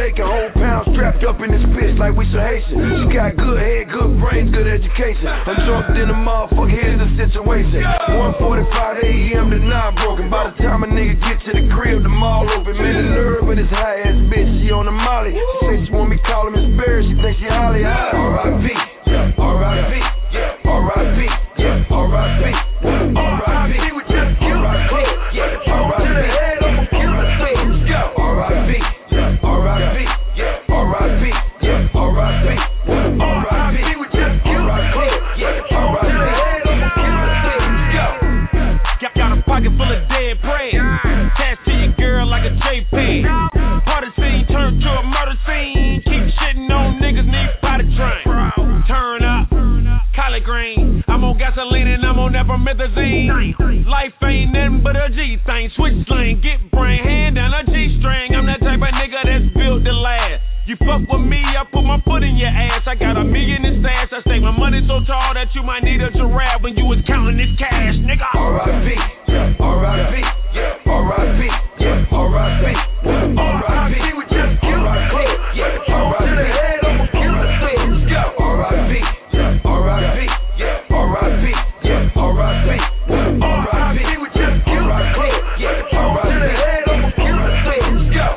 Jamaican, whole pound strapped up in this bitch like we some Haitian. She got good head, good brains, good education. I'm drunk in the motherfucker, here's the situation. 1:45 a.m. to 9 broken. By the time a nigga get to the crib, the mall open. Man, the nerve of this high ass bitch, she on the molly. She say she want me call him Miss Barry, she think she Holly high. R.I.P. R.I.P. R.I.P. R.I.P. R.I.P. We just killed R.I.P. R.I.P. to the head, I'ma kill the thing. Let's go. R.I.P. R.I.P. R.I.P. R.I.P. R.I.P. We just killed R.I.P. R.I.P. to the head, I'ma kill the thing. Let's go. Got a pocket full of dead bread. Attached to your girl like a JP. Party scene turned to a murder scene. Keep shitting on niggas, need potty train. Turn up, collard green. I'm on gasoline and I'm on epomethazine. Life ain't nothing but a G thing. Switch lane, get brain, hand down a G string. I'm that type of nigga that's built to last. You fuck with me, I put my foot in your ass. I got $1 million in stash. I stake my money so tall that you might need a giraffe when you was counting this cash, nigga. R.I.P. R.I.P. R.I.P. R.I.P. R.I.P. We just killed R.I.P. R.I.P. to the head, I'ma kill the thing. Let's go. R.I.P. R.I.P. R.I.P. R.I.P. R.I.P. We just killed R.I.P. R.I.P. to the head, I'ma kill the thing. Let's go.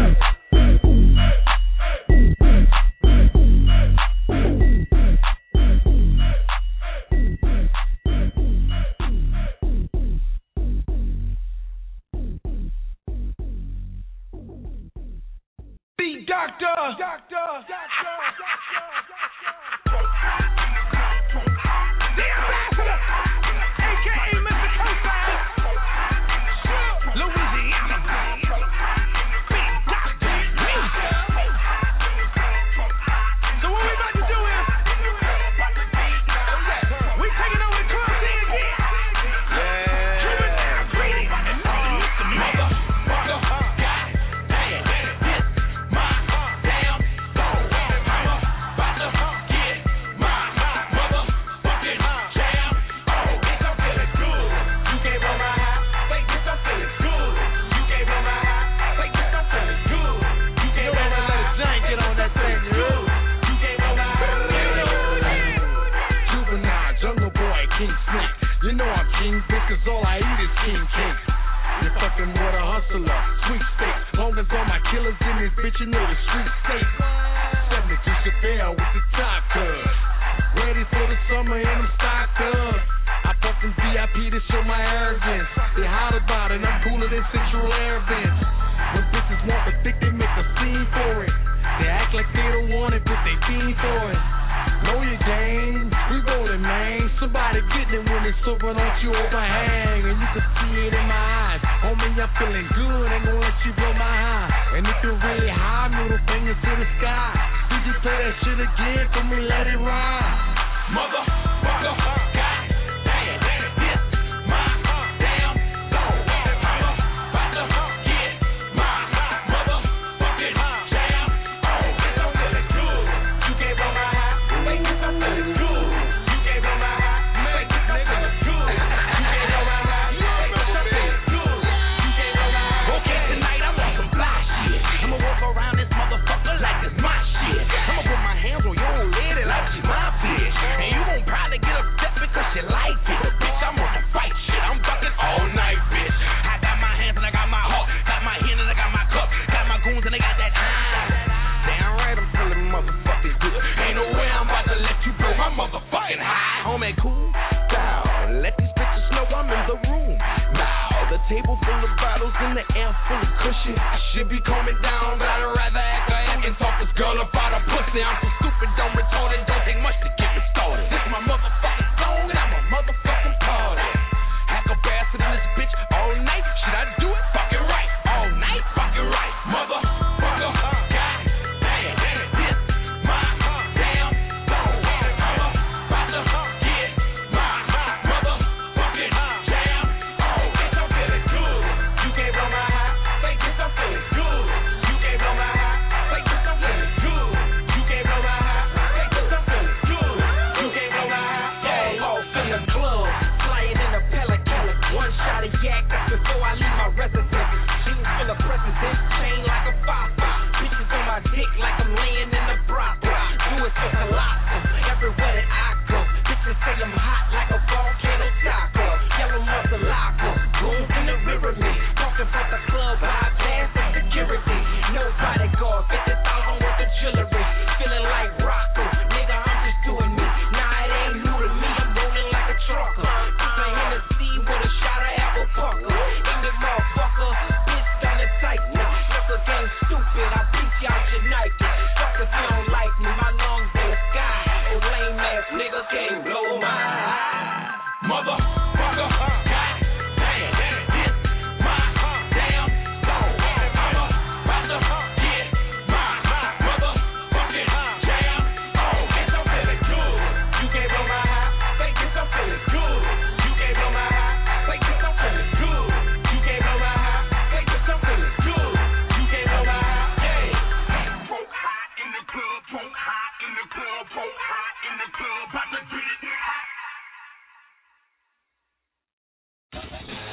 The doctor. The ambassador, a.k.a. Mr. Cosign. Louisiana. Big doctor. So what we about to do is, we taking over the club scene again. Driven down, greedy, and Mr. Motherfucker. You know I'm king, bitch, cause all I eat is king cakes. You're fucking with a hustler, sweet steaks. Long as all my killers in this bitch, you know the street safe. 72 Chevelle with the top cut. Ready for the summer and I'm stocked up. I fucking VIP to show my arrogance. They hot about it, I'm cooler than Central Air Vents. When bitches want the dick, they make a scene for it. They act like they don't want it, but they fiend for it. Know your game, we rollin', man. Somebody getting it when it's over, don't you overhang. And you can see it in my eyes. Homie, I'm feeling good, ain't gonna let you blow my high. And if you're really high, middle fingers to the sky. Did you play that shit again for me, let it ride? Motherfucker, God damn, this my damn soul. I'm about to get my motherfucking jam. Oh, it's so really good. You can't blow my high. Make this so feeling good. You can't blow my high. Make this so feeling good. You can't blow my high. Make this so feeling good. You can't blow my high. Okay, tonight I'm on some fly shit. I'ma walk around this motherfucker like it's my shit. I'ma put my hands on your old lady like she's my bitch. And you gon' probably get upset because you like it. Bitch, I'm on some fight shit. I'm fucking all night, bitch. I got my hands and I got my heart. Got my hand and I got my cup. Got my goons and they got that damn right, I'm feeling motherfucking good. Ain't no way I'm about to let you blow my motherfucking high. Homie, cool down. Let these bitches know I'm in the room. Now, the table full of bottles and the air full of cushion. I should be calming down, but I'd rather act a act and talk this girl about a pussy. I'm so stupid, dumb, retarded, don't take much to get me started. This my motherfucking song and I'm a motherfucking party. Act a bastard in this bitch all night. Should I do it? Fucking right. All night? Fucking right. Motherfucker. God damn, this my damn song. I'm about to get my motherfucking jam. Oh, it's so feeling good. You can't blow my high. Say this, I'm feeling good. You can't blow my high. Say this, I'm feeling good. You can't blow my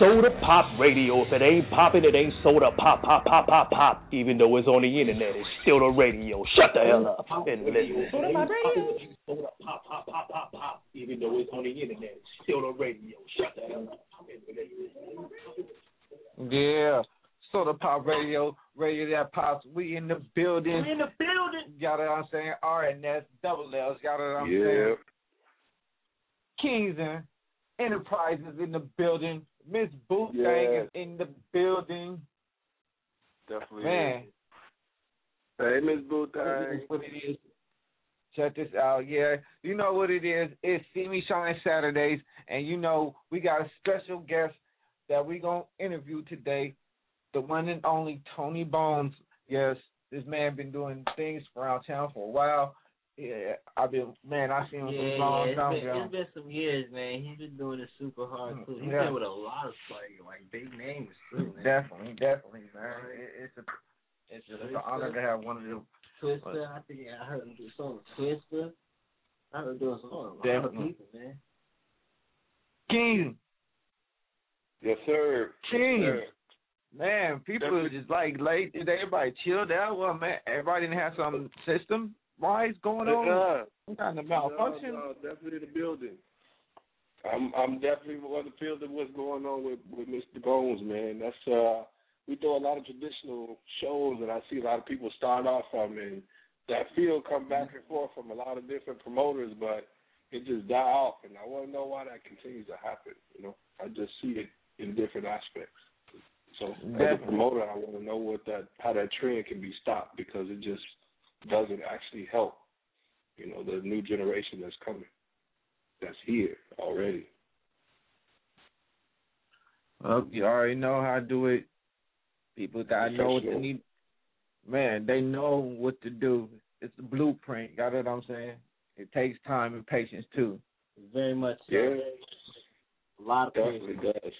Soda Pop Radio. If it ain't popping, it ain't soda pop, pop, pop, pop, pop. Even though it's on the internet, it's still the radio. Shut the hell up and listen. Soda Pop Radio. Soda pop, pop, pop, pop, pop. Even though it's on the internet, it's still the radio. Shut the hell up and listen. Yeah. Soda Pop Radio, radio that pops. We in the building. We in the building. Got it, I'm saying. RNS, double L's. Got it, I'm saying. Kings and Enterprises in the building. Miss Bootang is in the building. Definitely. Man. Hey, Miss Bootang. This is what it is. Check this out. Yeah, you know what it is. It's See Me Shine Saturdays, and you know we got a special guest that we going to interview today, the one and only Tony Bones. Yes, this man been doing things around town for a while. Yeah, I seen him for a long time ago. It's been some years, man. He's been doing it super hard, too. He's been with a lot of like big names, too, man. Definitely, man. It's an honor to have one of them. Twister, I think I heard him do a song with Twister. I heard him do a song with a lot of people, man. King. Yes, sir. King. Yes, sir. Man, people are just like late. Did everybody chill down? Well, man, everybody didn't have some system-wise going on. Some kind of malfunction. No, definitely the building. I'm definitely on the field of what's going on with Mr. Bones, man. That's we do a lot of traditional shows, and I see a lot of people start off from, and that field come back and forth from a lot of different promoters, but it just die off, and I want to know why that continues to happen. You know, I just see it in different aspects. So as a promoter, I want to know how that trend can be stopped, because it just doesn't actually help, you know, the new generation that's coming, that's here already. Well, you already know how to do it. People that know what they need, man, they know what to do. It's the blueprint. Got what I'm saying? It takes time and patience, too. Very much so. Yeah. A lot of definitely patience. Does.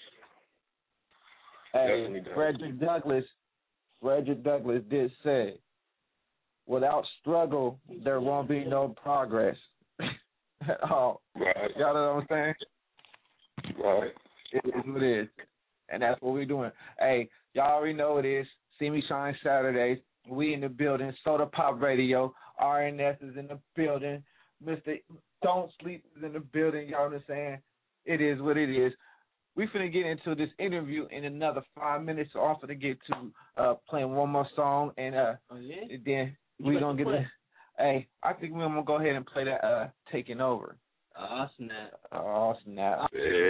Hey, Frederick Douglass did say, without struggle, there won't be no progress at all. Right. You know what I'm saying? Right. It is what it is. And that's what we're doing. Hey, y'all already know it is. See Me Shine Saturdays. We in the building. Soda Pop Radio. RNS is in the building. Mr. Don't Sleep is in the building. Y'all understand? It is what it is. We finna get into this interview in another 5 minutes. So I'm finna get to playing one more song, and then we gonna get the. Hey, I think we're gonna go ahead and play that Taking Over. Oh snap! Oh snap!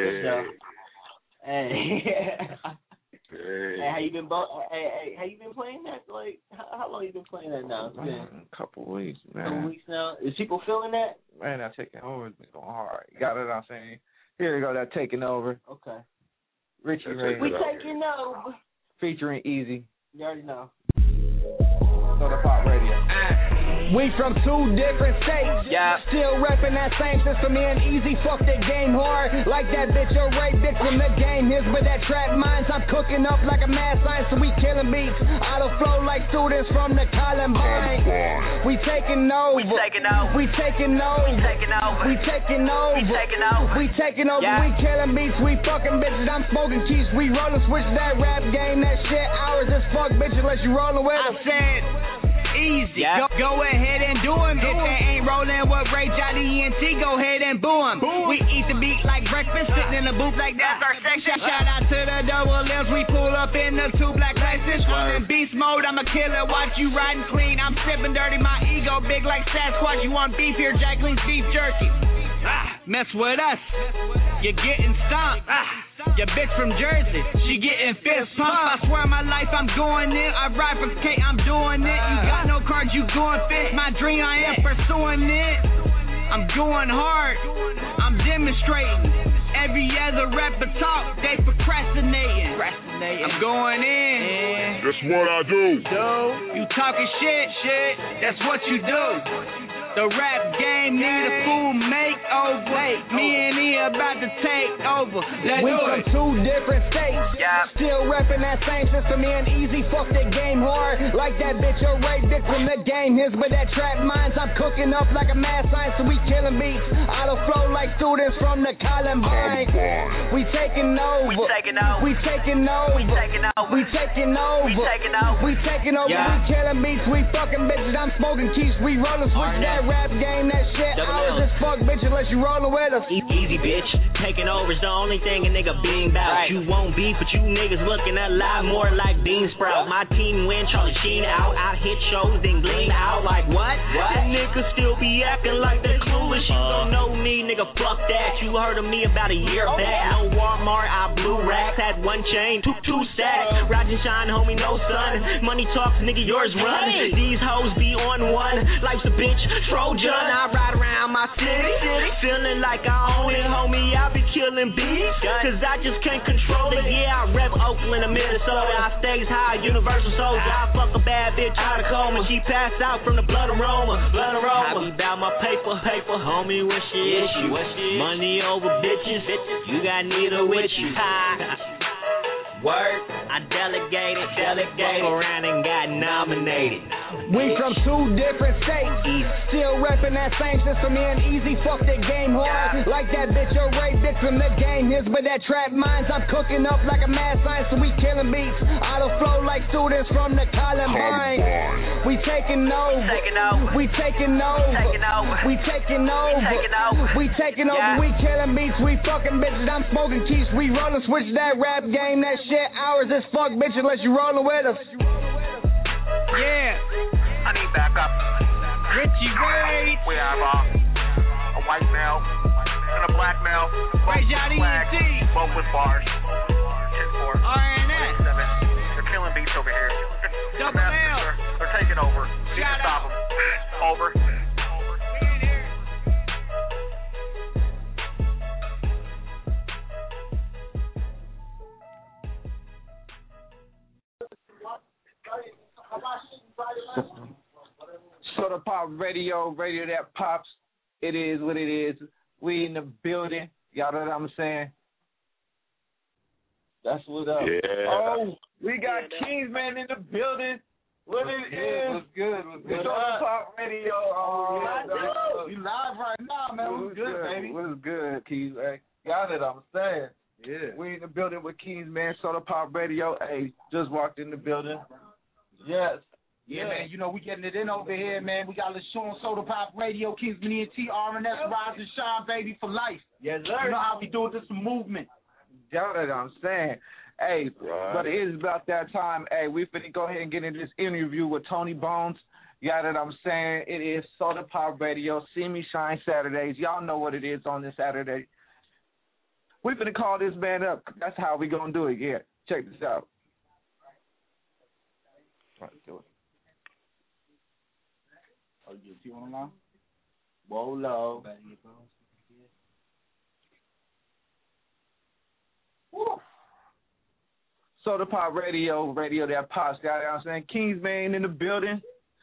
Hey, how you been? Hey, how you been playing that? Like, how long you been playing that now? It's been a couple of weeks, man. Couple weeks now. Is people feeling that? Man, that Taking Over has been going hard. You got it? I'm saying. Here we go. That Taking Over. Okay. Richie Ray. We taking over. Featuring Easy. You already know. Soda Pop Radio. We from two different states. Yeah. Still repping that same system in easy. Fuck that game hard. Like that bitch, a rape victim. The game is with that trap minds. I'm cooking up like a mad science, so we killing beats. Auto flow like students from the Columbine. We taking over. We taking over. We taking over. We taking over. We taking over. We taking over. We taking over. Yeah. We killing beats. We fucking bitches. I'm smoking keys. We rolling switch that rap game. That shit ours as fuck, bitch, unless you rolling with us. I said easy. Yeah. Go ahead and do them. If they ain't rolling with Ray Johnny ENT, go ahead and boo them. We eat the beat like breakfast, sitting in the booth like that's our section. Shout out to the double L's. We pull up in the two black places. I'm in beast mode. I'm a killer. Watch you riding clean. I'm sipping dirty. My ego big like Sasquatch. You want beef here? Jacqueline's beef jerky. Mess with us, you're getting stomped. Your bitch from Jersey, she getting fist pumped. I swear my life, I'm going in. I ride for K, I'm doing it. You got no cards, you going fit. My dream, I am pursuing it. I'm going hard, I'm demonstrating. Every other rapper talk, they procrastinating. I'm going in. That's what I do. You talking shit, that's what you do. The rap game need a full makeover. Me and E about to take over. We from two different states. Yeah. Still repping that same system in easy. Fuck that game hard. Like that bitch, a rape victim. The game is but that trap minds. I'm cooking up like a mad science, so we killing beats. Auto flow like like students from the Columbine. We taking over. We taking over. We taking over. We taking over. We taking over. We taking over. We taking over. We killing beats. We fucking bitches. I'm smoking keys. We rolling switch that rap game. That shit. I was just fuck bitch unless you rolling with us. Easy bitch. Taking over's the only thing a nigga being about. Right. You won't beef, but you niggas looking a lot more like Bean Sprout. My team win, Charlie Sheen out. I hit shows and gleam out. Like what? That nigga still be acting like they clueless. You don't know me, nigga. Fuck that. You heard of me about a year back. No Walmart, I blew racks. Had one chain, two stacks. Rise and shine, homie, no sun. Money talks, nigga, yours run. These hoes be on one. Life's a bitch, Trojan. I ride around my city, feeling like I own it, homie. I be killing beats, cause I just can't control it. Yeah, I rep Oakland and Minnesota. I stays high, Universal Soldier. I fuck a bad bitch out of coma. She passed out from the blood aroma. I be bout my paper. Homie, what's your issue? Money over bitches. You got neither with you. Word, I delegated, fuck around and got nominated. We from two different states, still reppin' that same system in easy. Fuck that game hard, like that bitch your rape victim. The game is, but that trap minds I'm cooking up like a mad science. So we killing beats, auto flow like students from the Columbine. We taking over, we taking over, we taking over, we taking over. We killing beats, we fucking bitches. I'm smoking keys, we rollin' switch that rap game. That shit ours as fuck, bitch, unless you rollin' with us. Yeah. I need backup. Richie Ray. We have a white male and a black male. Ray Johnny E.T. Both with bars. 10-4. RNS. They're killing beats over here. Double L. They're taking over. We need to stop them. Over. Soda Pop Radio, radio that pops. It is what it is. We in the building. Y'all know what I'm saying? That's what up. Yeah. Oh, we got Kingsman in the building. What it is? What's good? Soda Pop Radio. You live right now, man. What's good, baby? What's good, Keys? Hey, y'all know what I'm saying? Yeah. We in the building with Kingsman, Soda Pop Radio. Hey, just walked in the building. Yes. Yeah, man, you know, we getting it in over here, man. We got LaShawn, Soda Pop Radio, Kingsman ENT, RNS, Rise and Shine, baby, for life. Yes, sir. You know how we do it, this some movement. Y'all know what I'm saying. Hey, but it is about that time. Hey, we finna go ahead and get into this interview with Tony Bones. Y'all know what I'm saying. It is Soda Pop Radio, See Me Shine Saturdays. Y'all know what it is on this Saturday. We finna call this man up. That's how we gonna do it, yeah. Check this out. Let's do it. Oh, you see one now? Whoa, low. Soda Pop Radio, radio that pops. Got it, I'm saying. Kingsman in the building.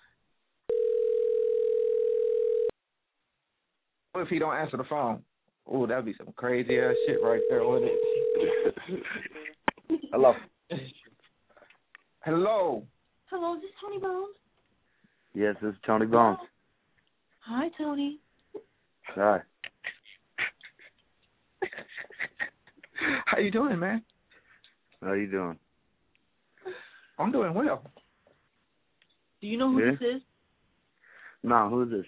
What if he don't answer the phone? Oh, that'd be some crazy ass shit right there, wouldn't it? Hello. Hello. Hello, is this Tony Bones? Yes, this is Tony Bones. Hi, Tony. Hi. How you doing, man? How you doing? I'm doing well. Do you know who this is? No, who is this?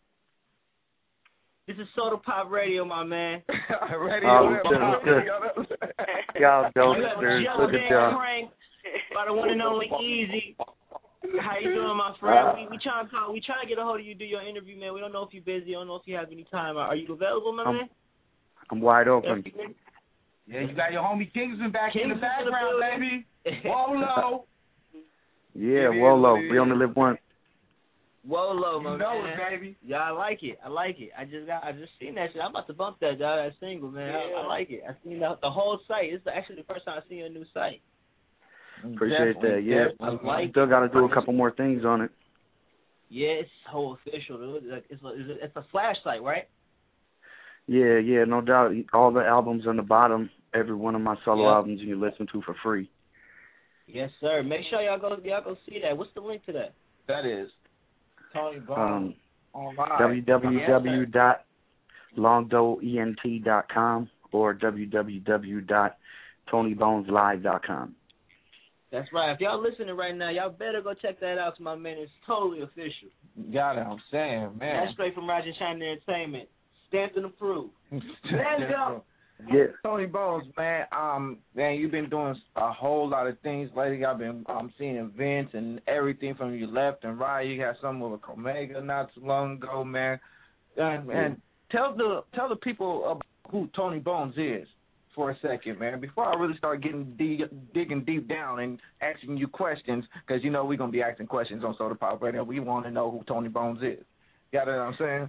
This is Soda Pop Radio, my man. Radio. Y'all don't look at y'all. By the one and only Easy. How you doing, my friend? We trying to call. We trying to get a hold of you, do your interview, man. We don't know if you're busy. Don't know if you have any time. Are you available, my man? I'm wide open. Yeah, you got your homie Kingsman back in the background, baby. Wolo. Yeah, Wolo. We only live once. Wolo, my you know man. it, baby. Yeah, I like it. I just seen that shit. I'm about to bump that single, man. Yeah. I like it. I seen the whole site. It's actually the first time I seen your new site. Appreciate that. Yeah, I still got to do a couple more things on it. Yeah, it's so official, dude. It's a flash site, right? Yeah, no doubt. All the albums on the bottom, every one of my solo albums you can listen to for free. Yes, sir. Make sure y'all go see that. What's the link to that? That is Tony Bones online. longdoent.com or www.tonyboneslive.com. That's right. If y'all listening right now, y'all better go check that out. My man, it's totally official. Got it. I'm saying, man. That's straight from Roger Shine Entertainment. Stamped and approved. Let's go. Yeah. Tony Bones, man. Man, you've been doing a whole lot of things lately. I've been seeing events and everything from you left and right. You got something with Omega not too long ago, man. And tell the people about who Tony Bones is for a second, man, before I really start digging deep down and asking you questions, because you know we're gonna be asking questions on Soda Pop Radio. We want to know who Tony Bones is. Got it? I'm saying.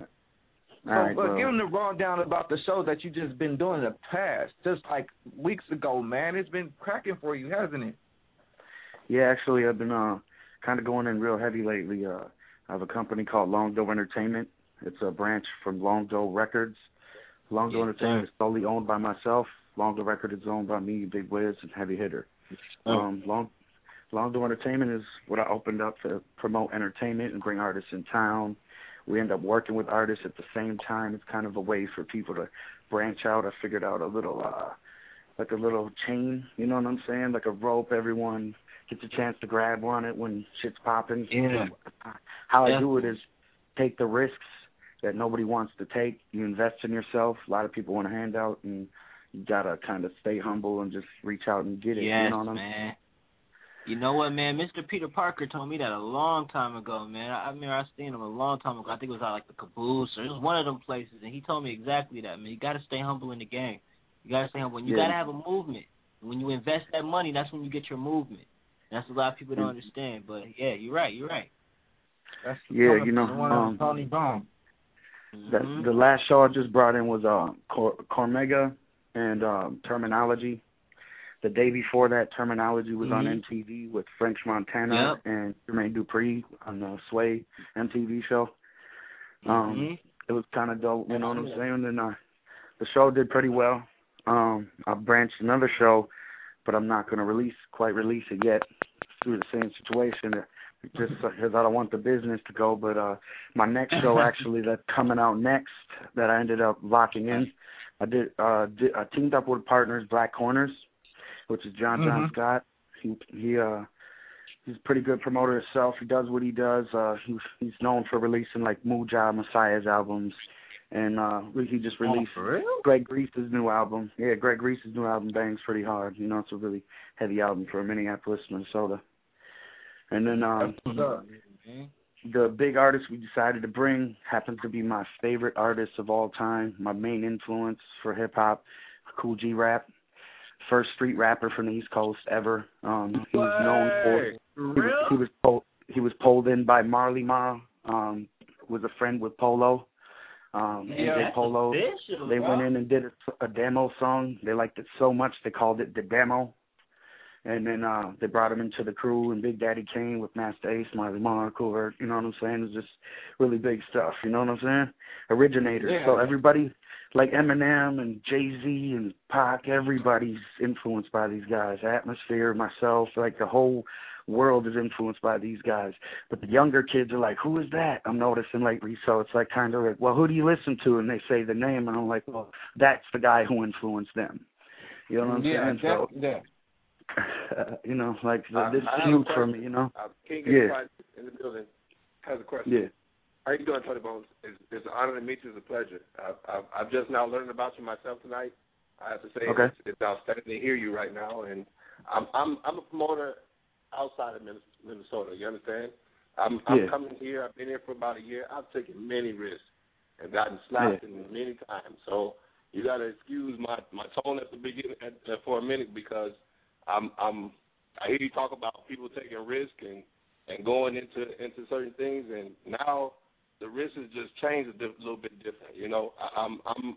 But give them the rundown about the show that you just been doing in the past, just like weeks ago, man. It's been cracking for you, hasn't it? Yeah, actually, I've been kind of going in real heavy lately. I have a company called Long Doe Entertainment. It's a branch from Long Doe Records. Long Doe Entertainment is solely owned by myself. Long Doe Records is owned by me, Big Wiz, and Heavy Hitter. Long Doe Entertainment is what I opened up to promote entertainment and bring artists in town. We end up working with artists at the same time. It's kind of a way for people to branch out. I figured out a little, like a little chain, you know what I'm saying? Like a rope. Everyone gets a chance to grab on it when shit's popping. Yeah. How I do it is take the risks that nobody wants to take. You invest in yourself. A lot of people want a handout, and you got to kind of stay humble and just reach out and get it. Yes, you know what I'm man. You know what, man? Mr. Peter Parker told me that a long time ago, man. I mean, I seen him a long time ago. I think it was at like the Caboose or it was one of them places, and he told me exactly that, man. You got to stay humble in the game. You got to stay humble. And you got to have a movement. When you invest that money, that's when you get your movement. That's what a lot of people don't understand. But yeah, you're right. That's you know, Tony Bones. The last show I just brought in was Cormega and Terminology. The day before that, Terminology was on MTV with French Montana and Jermaine Dupri on the Sway MTV show. It was kind of dope, you know what I'm saying? And the show did pretty well. I branched another show, but I'm not going to release it yet through the same situation, just because I don't want the business to go. But my next show, actually, that's coming out next, that I ended up locking in, I teamed up with partners, Black Corners, which is John Scott. He's a pretty good promoter himself. He does what he does. He's known for releasing like Muja, Messiah's albums, and he just released Greg Grease's new album. Yeah, Greg Grease's new album bangs pretty hard. You know, it's a really heavy album for Minneapolis, Minnesota. And then the big artist we decided to bring happens to be my favorite artist of all time, my main influence for hip hop, Kool G Rap. First street rapper from the East Coast ever. He was known for he was pulled in by Marley Marl. Was a friend with Polo. Polo. Official, they went in and did a demo song. They liked it so much they called it The Demo. And then they brought him into the crew, and Big Daddy Kane with Master Ace, Marley Marl, Kool Herc. You know what I'm saying? It's just really big stuff. You know what I'm saying? Originators. Yeah. So everybody, like Eminem and Jay-Z and Pac, everybody's influenced by these guys. Atmosphere, myself, like the whole world is influenced by these guys. But the younger kids are like, who is that? I'm noticing lately. So it's like kind of like, well, who do you listen to? And they say the name, and I'm like, well, that's the guy who influenced them. You know what I'm saying? You know, like this is huge for me, you know. King in the building has a question. Yeah. How are you doing, Tony Bones? It's an honor to meet you. It's a pleasure. I've just now learned about you myself tonight. I have to say it's outstanding to hear you right now. And I'm a promoter outside of Minnesota. You understand? I'm coming here. I've been here for about a year. I've taken many risks and gotten slapped many times. So you got to excuse my tone at the beginning for a minute, because I hear you talk about people taking risk and going into certain things, and now the risk has just changed a little bit different. You know, I'm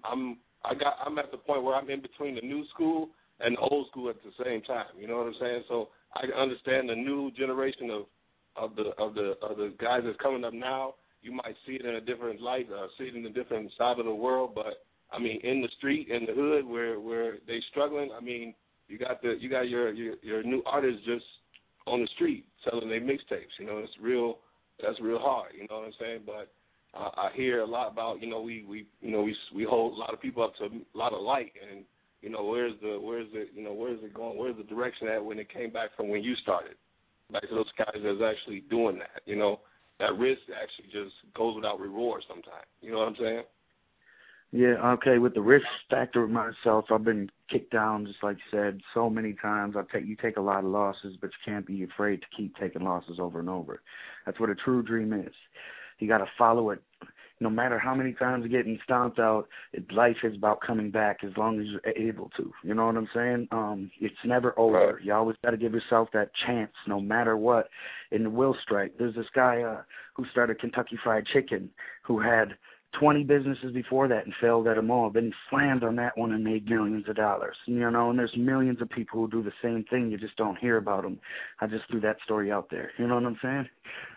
at the point where I'm in between the new school and the old school at the same time. You know what I'm saying? So I understand the new generation of the guys that's coming up now. You might see it in a different light, see it in a different side of the world, but I mean, in the street, in the hood, where they struggling. I mean, you got your new artists just on the street selling their mixtapes. You know, that's real hard. You know what I'm saying? But I hear a lot about, we hold a lot of people up to a lot of light, and where's it going? Where's the direction at when it came back from when you started? Back to those guys that's actually doing that. That risk actually just goes without reward sometimes. You know what I'm saying? Yeah, okay. With the risk factor of myself, I've been kicked down, just like you said, so many times. You take a lot of losses, but you can't be afraid to keep taking losses over and over. That's what a true dream is. You got to follow it. No matter how many times you're getting stomped out, life is about coming back as long as you're able to. You know what I'm saying? It's never over. Right. You always got to give yourself that chance, no matter what. In the Will Strike, there's this guy who started Kentucky Fried Chicken who had 20 businesses before that and failed at them all. Then he slammed on that one and made millions of dollars. And there's millions of people who do the same thing. You just don't hear about them. I just threw that story out there. You know what I'm saying?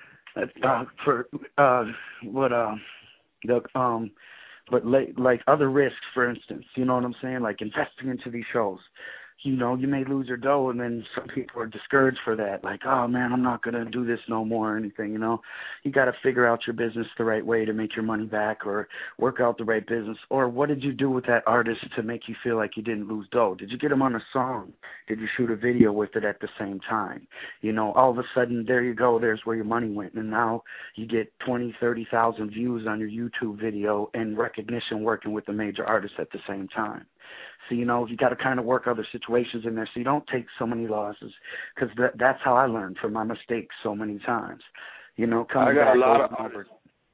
But like other risks, for instance, you know what I'm saying? Like investing into these shows. You may lose your dough, and then some people are discouraged for that. Like, oh, man, I'm not going to do this no more or anything, You got to figure out your business the right way to make your money back, or work out the right business. Or what did you do with that artist to make you feel like you didn't lose dough? Did you get him on a song? Did you shoot a video with it at the same time? All of a sudden, there you go. There's where your money went. And now you get 20, 30,000 views on your YouTube video and recognition working with a major artist at the same time. So, you got to kind of work other situations in there so you don't take so many losses, because that's how I learned from my mistakes so many times. I got a lot of artists,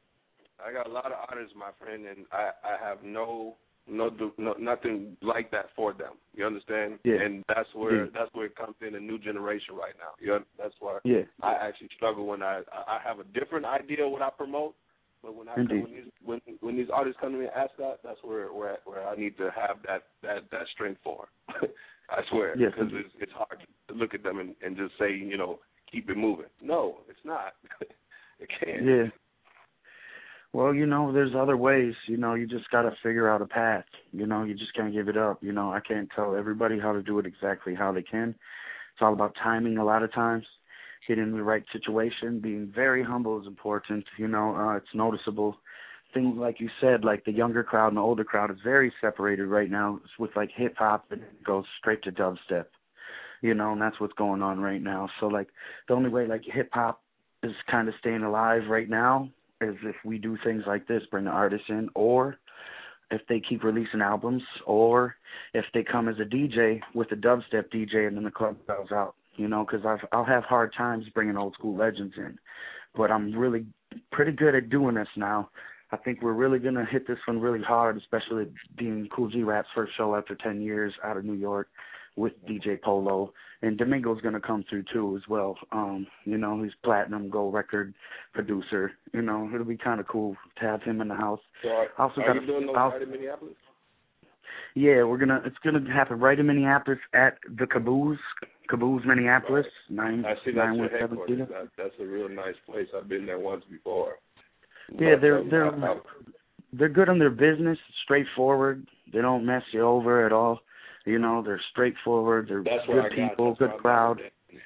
my friend, and I have nothing like that for them. You understand? Yeah. And that's where it comes in, a new generation right now. That's why I actually struggle when I have a different idea of what I promote. But when these artists come to me and ask that, that's where I need to have that strength for. I swear, because it's hard to look at them and just say, keep it moving. No, it's not. It can't. Yeah. Well, there's other ways. You just got to figure out a path. You just can't give it up. I can't tell everybody how to do it exactly how they can. It's all about timing a lot of times. Getting in the right situation, being very humble is important. It's noticeable. Things like you said, like the younger crowd and the older crowd is very separated right now. It's with like hip hop, and it goes straight to dubstep. And that's what's going on right now. So like the only way like hip hop is kind of staying alive right now is if we do things like this, bring the artists in, or if they keep releasing albums, or if they come as a DJ with a dubstep DJ and then the club sells out. Because I'll have hard times bringing old school legends in. But I'm really pretty good at doing this now. I think we're really going to hit this one really hard, especially being Cool G Rap's first show after 10 years out of New York with DJ Polo. And Domingo's going to come through, too, as well. He's platinum gold record producer. It'll be kind of cool to have him in the house. So are you doing those right in Minneapolis? Yeah, it's gonna happen right in Minneapolis at the Caboose, Minneapolis. Right. I see that's your headquarters. That's a real nice place. I've been there once before. Yeah, they're good on their business, straightforward. They don't mess you over at all. They're straightforward. They're good people, good crowd.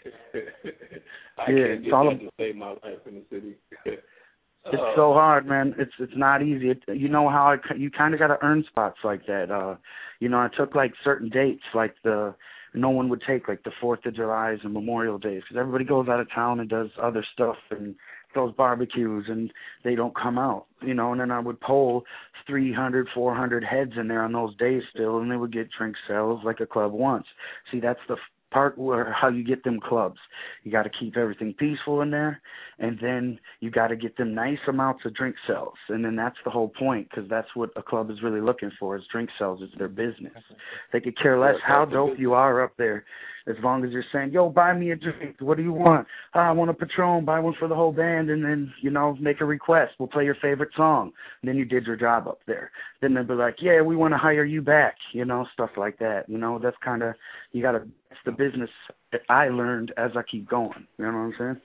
I can't get that to save my life in the city. It's so hard, man. It's not easy. How you kind of got to earn spots like that. I took like certain dates, like no one would take like the 4th of July and Memorial Days, because everybody goes out of town and does other stuff and throws barbecues, and they don't come out. And then I would poll 300, 400 heads in there on those days still, and they would get drink sales like a club wants. See, that's the part where how you get them clubs. You got to keep everything peaceful in there, and then you got to get them nice amounts of drink sales, and then that's the whole point, because that's what a club is really looking for, is drink sales. It's their business. They could care less how dope you are up there, as long as you're saying, yo, buy me a drink. What do you want? I want a Patron. Buy one for the whole band, and then, make a request. We'll play your favorite song. And then you did your job up there. Then they'll be like, yeah, we want to hire you back, stuff like that. That's kind of, it's the business that I learned as I keep going. You know what I'm saying?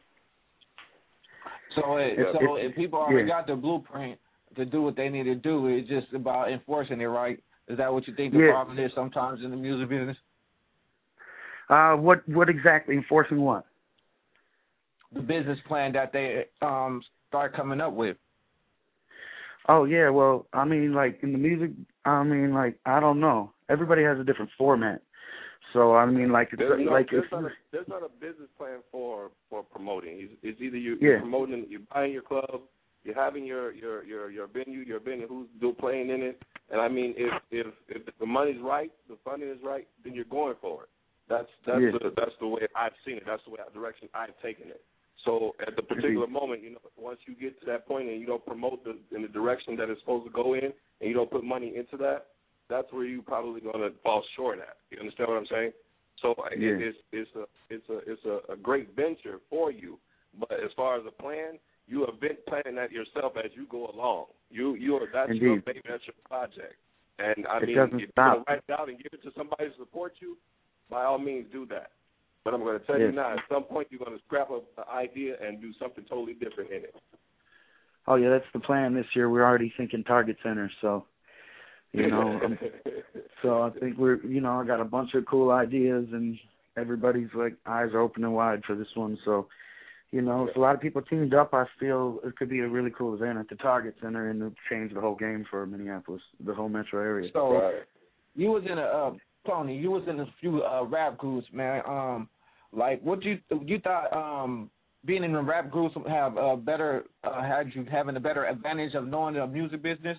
So if people already got the blueprint to do what they need to do, it's just about enforcing it, right? Is that what you think the problem is sometimes in the music business? What exactly? Enforcing what? The business plan that they start coming up with. Oh yeah, well, I mean, like in the music, I mean, like I don't know. Everybody has a different format, so I mean, like it's There's like not a business plan for promoting. It's either you're Yeah. promoting, you're buying your club, you're having your venue, who's playing in it, and I mean, if the money's right, the funding is right, then you're going for it. That's the way I've seen it. That's the direction I've taken it. So at the particular moment, once you get to that point and you don't promote in the direction that it's supposed to go in, and you don't put money into that, that's where you probably going to fall short at. You understand what I'm saying? So it's a great venture for you, but as far as a plan, you have been planning that yourself as you go along. That's Indeed. your baby, that's your project. And I mean, if you're going to write it out and give it to somebody to support you, by all means do that. But I'm going to tell you now, at some point you're going to scrap up the idea and do something totally different in it. Oh yeah, that's the plan this year. We're already thinking Target Center, so so I think I got a bunch of cool ideas, and everybody's like eyes are open and wide for this one. So, if a lot of people teamed up, I feel it could be a really cool event at the Target Center and it'll change the whole game for Minneapolis, the whole metro area. So you was in Tony, you was in a few rap groups, man. Like, what you thought being in the rap groups have had you having a better advantage of knowing the music business?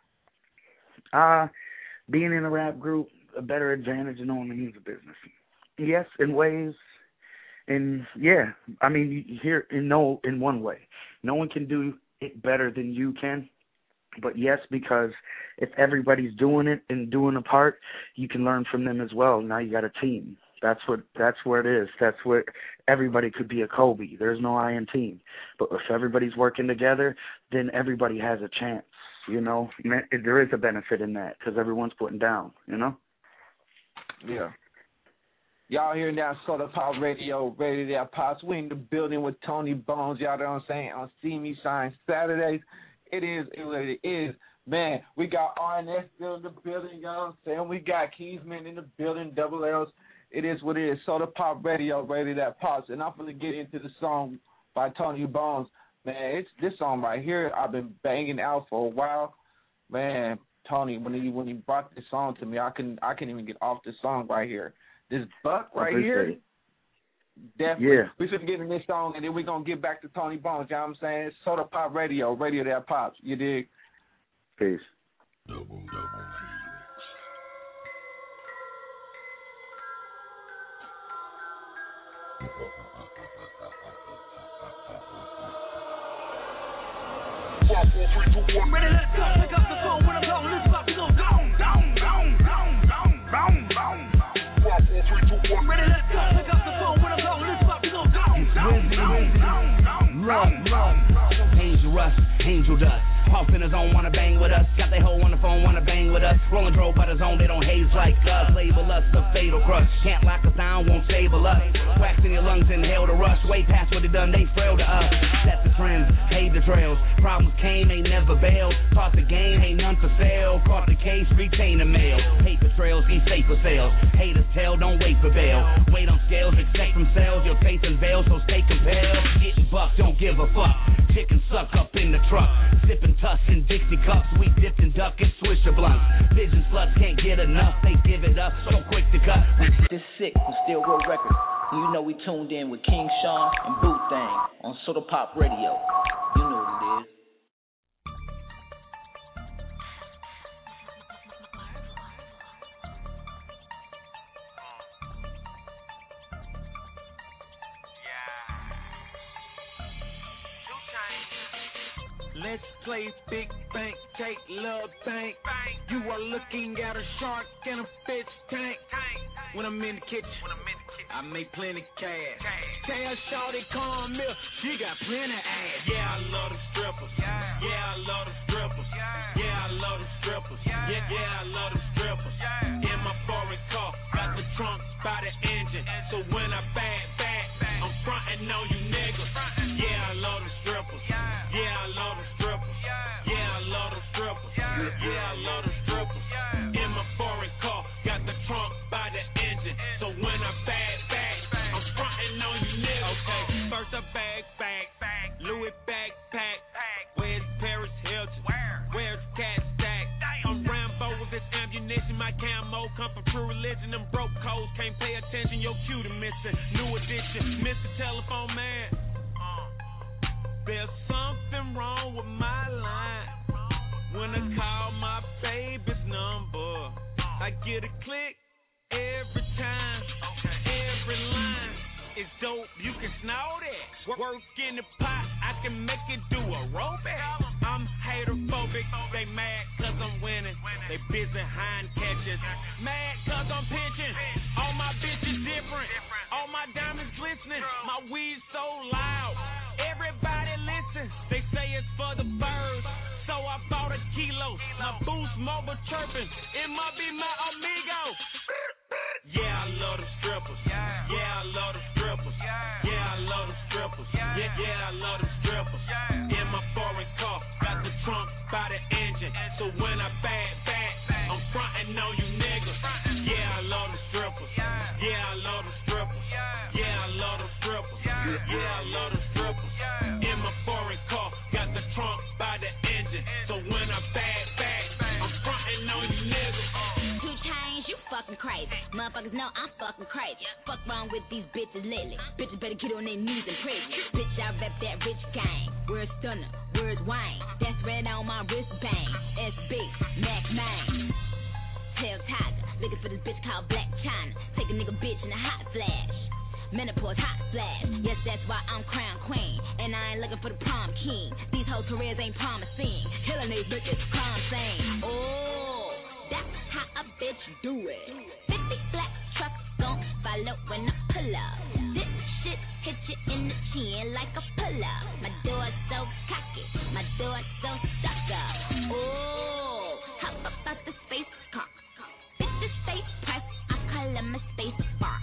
Being in a rap group, a better advantage of knowing the music business. Yes, in ways, and yeah, I mean, in one way, no one can do it better than you can. But yes, because if everybody's doing it and doing a part, you can learn from them as well. Now you got a team. That's where it is. That's where everybody could be a Kobe. There's no I in team. But if everybody's working together, then everybody has a chance. There is a benefit in that because everyone's putting down. Yeah. Y'all hearing that Soda Pop Radio, Radio That Pops. We in the building with Tony Bones. Y'all know what I'm saying? On See Me Shine Saturdays. It is. Man, we got RNS still in the building, you know what I'm saying? We got Kingsman in the building, Double L's. It is what it is. Soda Pop Radio, Radio That Pops. And I'm going to get into the song by Tony Bones. Man, it's this song right here I've been banging out for a while. Man, Tony, when he brought this song to me, I couldn't even get off this song right here. This Buck right here. Definitely. Yeah. We should get in this song, and then we're going to get back to Tony Bones. You know what I'm saying? It's Soda Pop Radio, Radio That Pops. You dig? Peace. Double. Ready, let's go. Pick up the phone when I'm going. This about to go down. Ready, let's go. Pick up the phone when I'm going. This about to go down. Love. Angel dust. Off in the zone, wanna bang with us. Got they hoe on the phone, wanna bang with us. Rolling drove by the zone, they don't haze like us. Label us a fatal crush. Can't lock us down, won't stable us. Wax in your lungs, inhale the rush. Way past what they done, they frail to us. Set the trends, pave the trails. Problems came, ain't never bailed. Caught the game, ain't none for sale. Caught the case, retain the mail. Paper trails, be safe for sales. Haters tell, don't wait for bail. Wait on scales, expect from sales. Your faith and veil, so stay compelled. Getting bucked, don't give a fuck. Chicken suck up in the truck. Sipping tuss in Dixie cups. We dipped and duck and swish the blunts. Vision sluts can't get enough. They give it up, so quick to cut. This sick from Still Real Records. You know we tuned in with King Sean and Boot Thang on Soda Pop Radio. You know what it is. Let's play big bank, take love bank. You are looking at a shark and a fish tank. When I'm in the kitchen, I make plenty cash. Tell Shawty come here, she got plenty ass. Yeah, I love the strippers. Yeah, I love the strippers. Yeah, I love the strippers. Yeah, I love the strippers. In my foreign car, got the trunk by the engine. So when I back, I'm frontin' on you niggas. Yeah, I love the strippers. Yeah, I love the strippers. Yeah, I love the strippers. Yeah, I love the strippers. In my foreign car, got the trunk by the engine. So when I back, I'm frontin' on you niggas. Okay, first a bag, Louis backpack. Where's Paris Hilton? Where's Come from true religion, them broke codes can't pay attention. Your cue to missing. New edition, Mr. Telephone Man. There's something wrong with my line. When I call my baby's number, I get a click every time. Every line is dope, you can snort it. Work in the pot, I can make it do aerobic. I'm haterphobic, they mad cause I'm winning. They busy hind catches, mad cause I'm pitching. All my bitches different, all my diamonds glistening. My weed so loud, everybody listen. They say it's for the birds, so I bought a kilo. My Boost Mobile chirping, it might be my amigo. Yeah, I love the strippers. Yeah, I love the strippers. Yeah, I love the strippers. Yeah, I love the strippers. In my foreign car, got the trunk by the engine. So when I back, I'm frontin' on you niggas. Yeah, I love the strippers. Yeah, I love the strippers. Yeah, I love the strippers. Yeah, I love the strippers. In my foreign car, got the trunk by the engine. So when I back, I'm frontin' on you niggas. 2 Chainz, you fucking crazy. Motherfuckers know I'm fucking crazy. Fuck wrong with these bitches lately. Bitches better get on their knees and pray. Bitch, I rep that rich gang. Where's Stunner? Where's Wayne? That's red on my wristband. SB, Mac Main. Tell Tiger, looking for this bitch called Black China. Take a nigga bitch in a hot flash. Menopause hot flash. Yes, that's why I'm crown queen. And I ain't looking for the prom king. These whole careers ain't promising. Killing these bitches, crime scene. Oh, that's how a bitch do it. 50 black trucks gon' follow when I pull up. This shit hit you in the chin like a pull-up. My door's so cocky, my door's so stuck up. Oh, hop up out the space car. Bitches space press, I call them a space bar.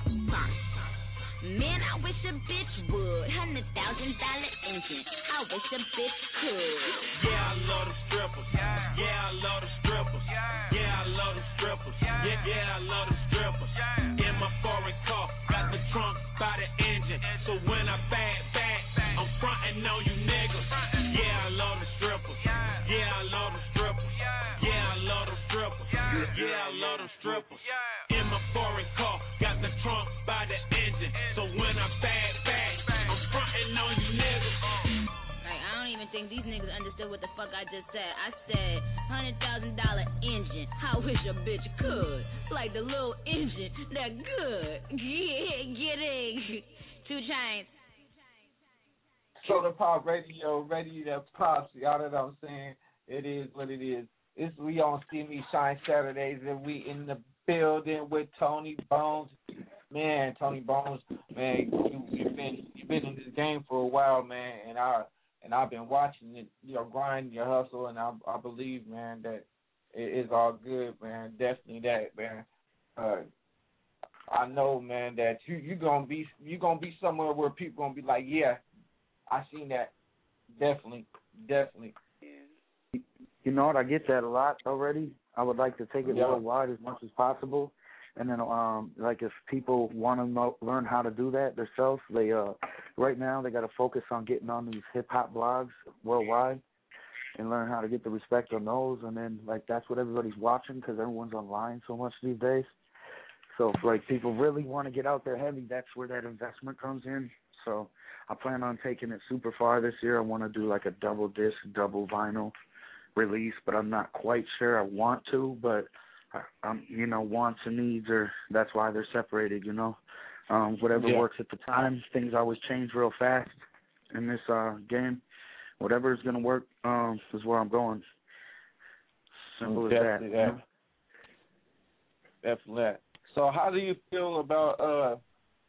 Man, I wish a bitch would. $100,000 engine. I wish a bitch could. Yeah, I love the strippers. Yeah, I love the strippers. Yeah, I love the strippers. Yeah, I love the strippers. In my foreign car, got the trunk by the engine. So when I back, I'm frontin' on you niggas. Yeah, I love the strippers. Yeah, I love the strippers. Yeah, I love the strippers. Yeah, I love the strippers. In my foreign car, got the trunk by the engine. So when I back, I'm frontin' on you niggas. Like, I don't even think these niggas understood what the fuck I just said. I said $100,000 engine. I wish a bitch could. Like the little engine that good. Yeah, get it. 2 Chainz. Soda Pop Radio, ready to pop. Y'all know what I'm saying? It is what it is. We on See Me Shine Saturdays, and we in the building with Tony Bones. Man, Tony Bones, man, you've been in this game for a while, man, and I've been watching it, your grind, your hustle, and I believe, man, that it is all good, man. Definitely that, man. I know, man, that you gonna be somewhere where people gonna be like, yeah, I seen that. Definitely. You know what? I get that a lot already. I would like to take it worldwide as much as possible. And then, like, if people want to learn how to do that themselves, they right now they got to focus on getting on these hip hop blogs worldwide and learn how to get the respect on those. And then, like, that's what everybody's watching because everyone's online so much these days. So if, like, people really want to get out there heavy, that's where that investment comes in. So I plan on taking it super far this year. I want to do, like, a double disc, double vinyl release, but I'm not quite sure I want to, but wants and needs that's why they're separated, whatever works at the time. Things always change real fast in this game. Whatever is going to work is where I'm going. Simple as that. Definitely that. So how do you feel about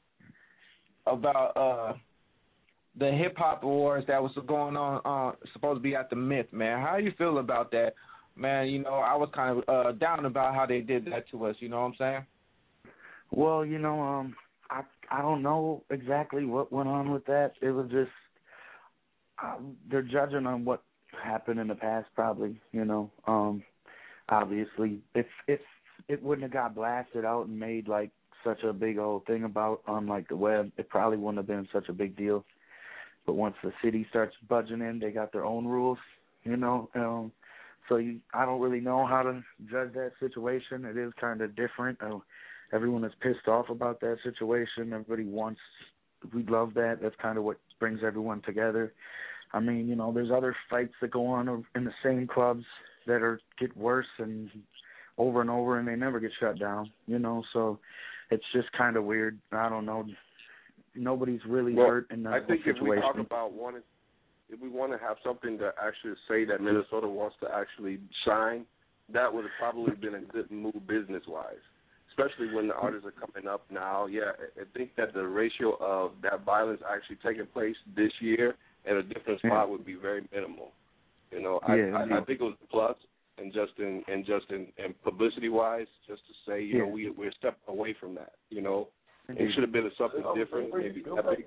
the hip hop awards that was going on supposed to be at the Myth, man? How do you feel about that? Man, I was kind of down about how they did that to us, you know what I'm saying? Well, I don't know exactly what went on with that. It was just they're judging on what happened in the past probably, obviously. If it wouldn't have got blasted out and made like such a big old thing about on like the web, it probably wouldn't have been such a big deal. But once the city starts budging in, they got their own rules, So I don't really know how to judge that situation. It is kind of different. Everyone is pissed off about that situation. We love that. That's kind of what brings everyone together. I mean, there's other fights that go on in the same clubs that get worse and over, and they never get shut down, so it's just kind of weird. I don't know. Nobody's really hurt in that situation. I think if we talk about if we want to have something to actually say that Minnesota wants to actually shine, that would have probably been a good move business-wise, especially when the artists are coming up now. Yeah, I think that the ratio of that violence actually taking place this year at a different spot would be very minimal. I think it was a plus, and just in publicity-wise, just to say, we're a step away from that. It should have been something different, maybe epic.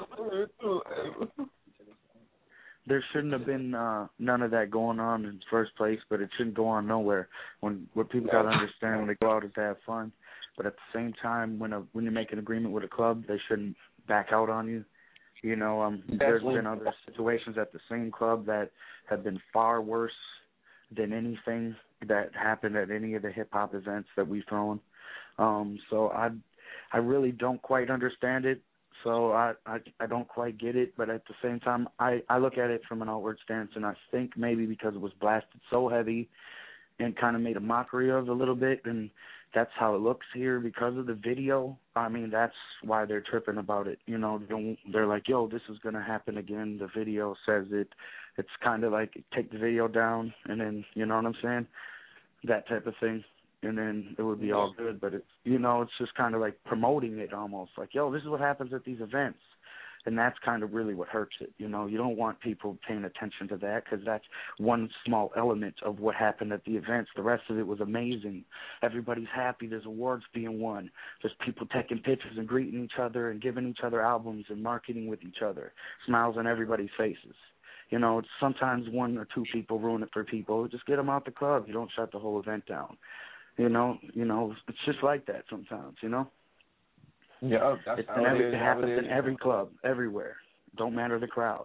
There shouldn't have been none of that going on in the first place, but it shouldn't go on nowhere. What people got to understand when they go out is to have fun, but at the same time, when you make an agreement with a club, they shouldn't back out on you. There's been other situations at the same club that have been far worse than anything that happened at any of the hip-hop events that we've thrown. So I really don't quite understand it. So I don't quite get it, but at the same time, I look at it from an outward stance, and I think maybe because it was blasted so heavy and kind of made a mockery of a little bit, and that's how it looks here because of the video. I mean, that's why they're tripping about it. They're like, yo, this is going to happen again. The video says it. It's kind of like take the video down, and then, you know what I'm saying, that type of thing. And then it would be all good, but it's just kind of like promoting it almost like, yo, this is what happens at these events. And that's kind of really what hurts it. You don't want people paying attention to that because that's one small element of what happened at the events. The rest of it was amazing. Everybody's happy. There's awards being won. There's people taking pictures and greeting each other and giving each other albums and marketing with each other. Smiles on everybody's faces. It's sometimes one or two people ruin it for people. Just get them out the club. You don't shut the whole event down. It's just like that sometimes, Yeah, that's how it is. It happens in every club, everywhere. Don't matter the crowd,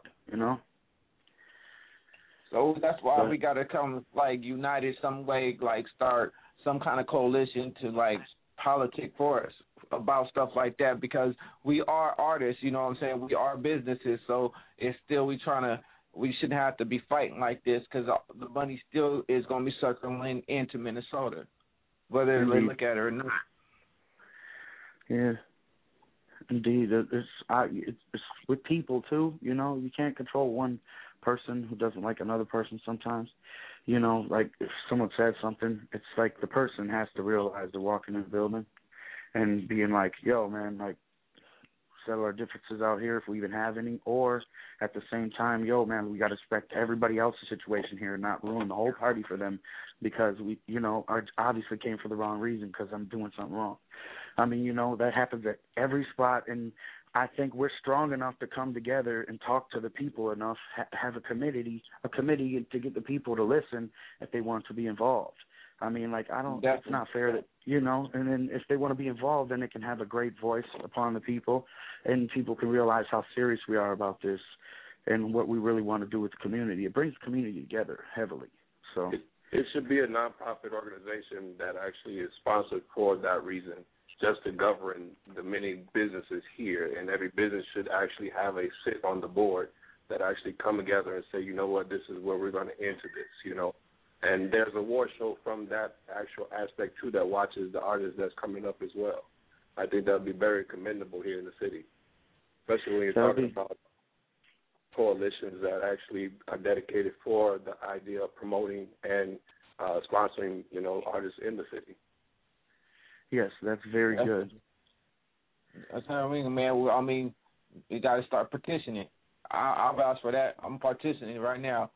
So that's why we got to come, united some way, start some kind of coalition to, politic for us about stuff like that because we are artists, you know what I'm saying? We are businesses, so it's still we shouldn't have to be fighting like this because the money still is going to be circling into Minnesota, whether they look at it or not. Yeah, indeed. It's with people, too. You can't control one person who doesn't like another person sometimes. If someone says something, it's like the person has to realize they're walking in the building and being like, yo, man, settle our differences out here if we even have any, or at the same time, yo, man, we got to respect everybody else's situation here and not ruin the whole party for them because we, obviously came for the wrong reason because I'm doing something wrong. I mean, that happens at every spot, and I think we're strong enough to come together and talk to the people enough, have a committee to get the people to listen if they want to be involved. I mean, it's not fair that, and then if they want to be involved, then they can have a great voice upon the people, and people can realize how serious we are about this and what we really want to do with the community. It brings the community together heavily. So it should be a nonprofit organization that actually is sponsored for that reason, just to govern the many businesses here, and every business should actually have a sit on the board that actually come together and say, you know what, this is where we're going to enter this, And there's a award show from that actual aspect, too, that watches the artists that's coming up as well. I think that would be very commendable here in the city, especially when you're talking about coalitions that actually are dedicated for the idea of promoting and sponsoring, artists in the city. Yes, that's very good. That's how man. We got to start petitioning. I'll vouch for that. I'm petitioning right now.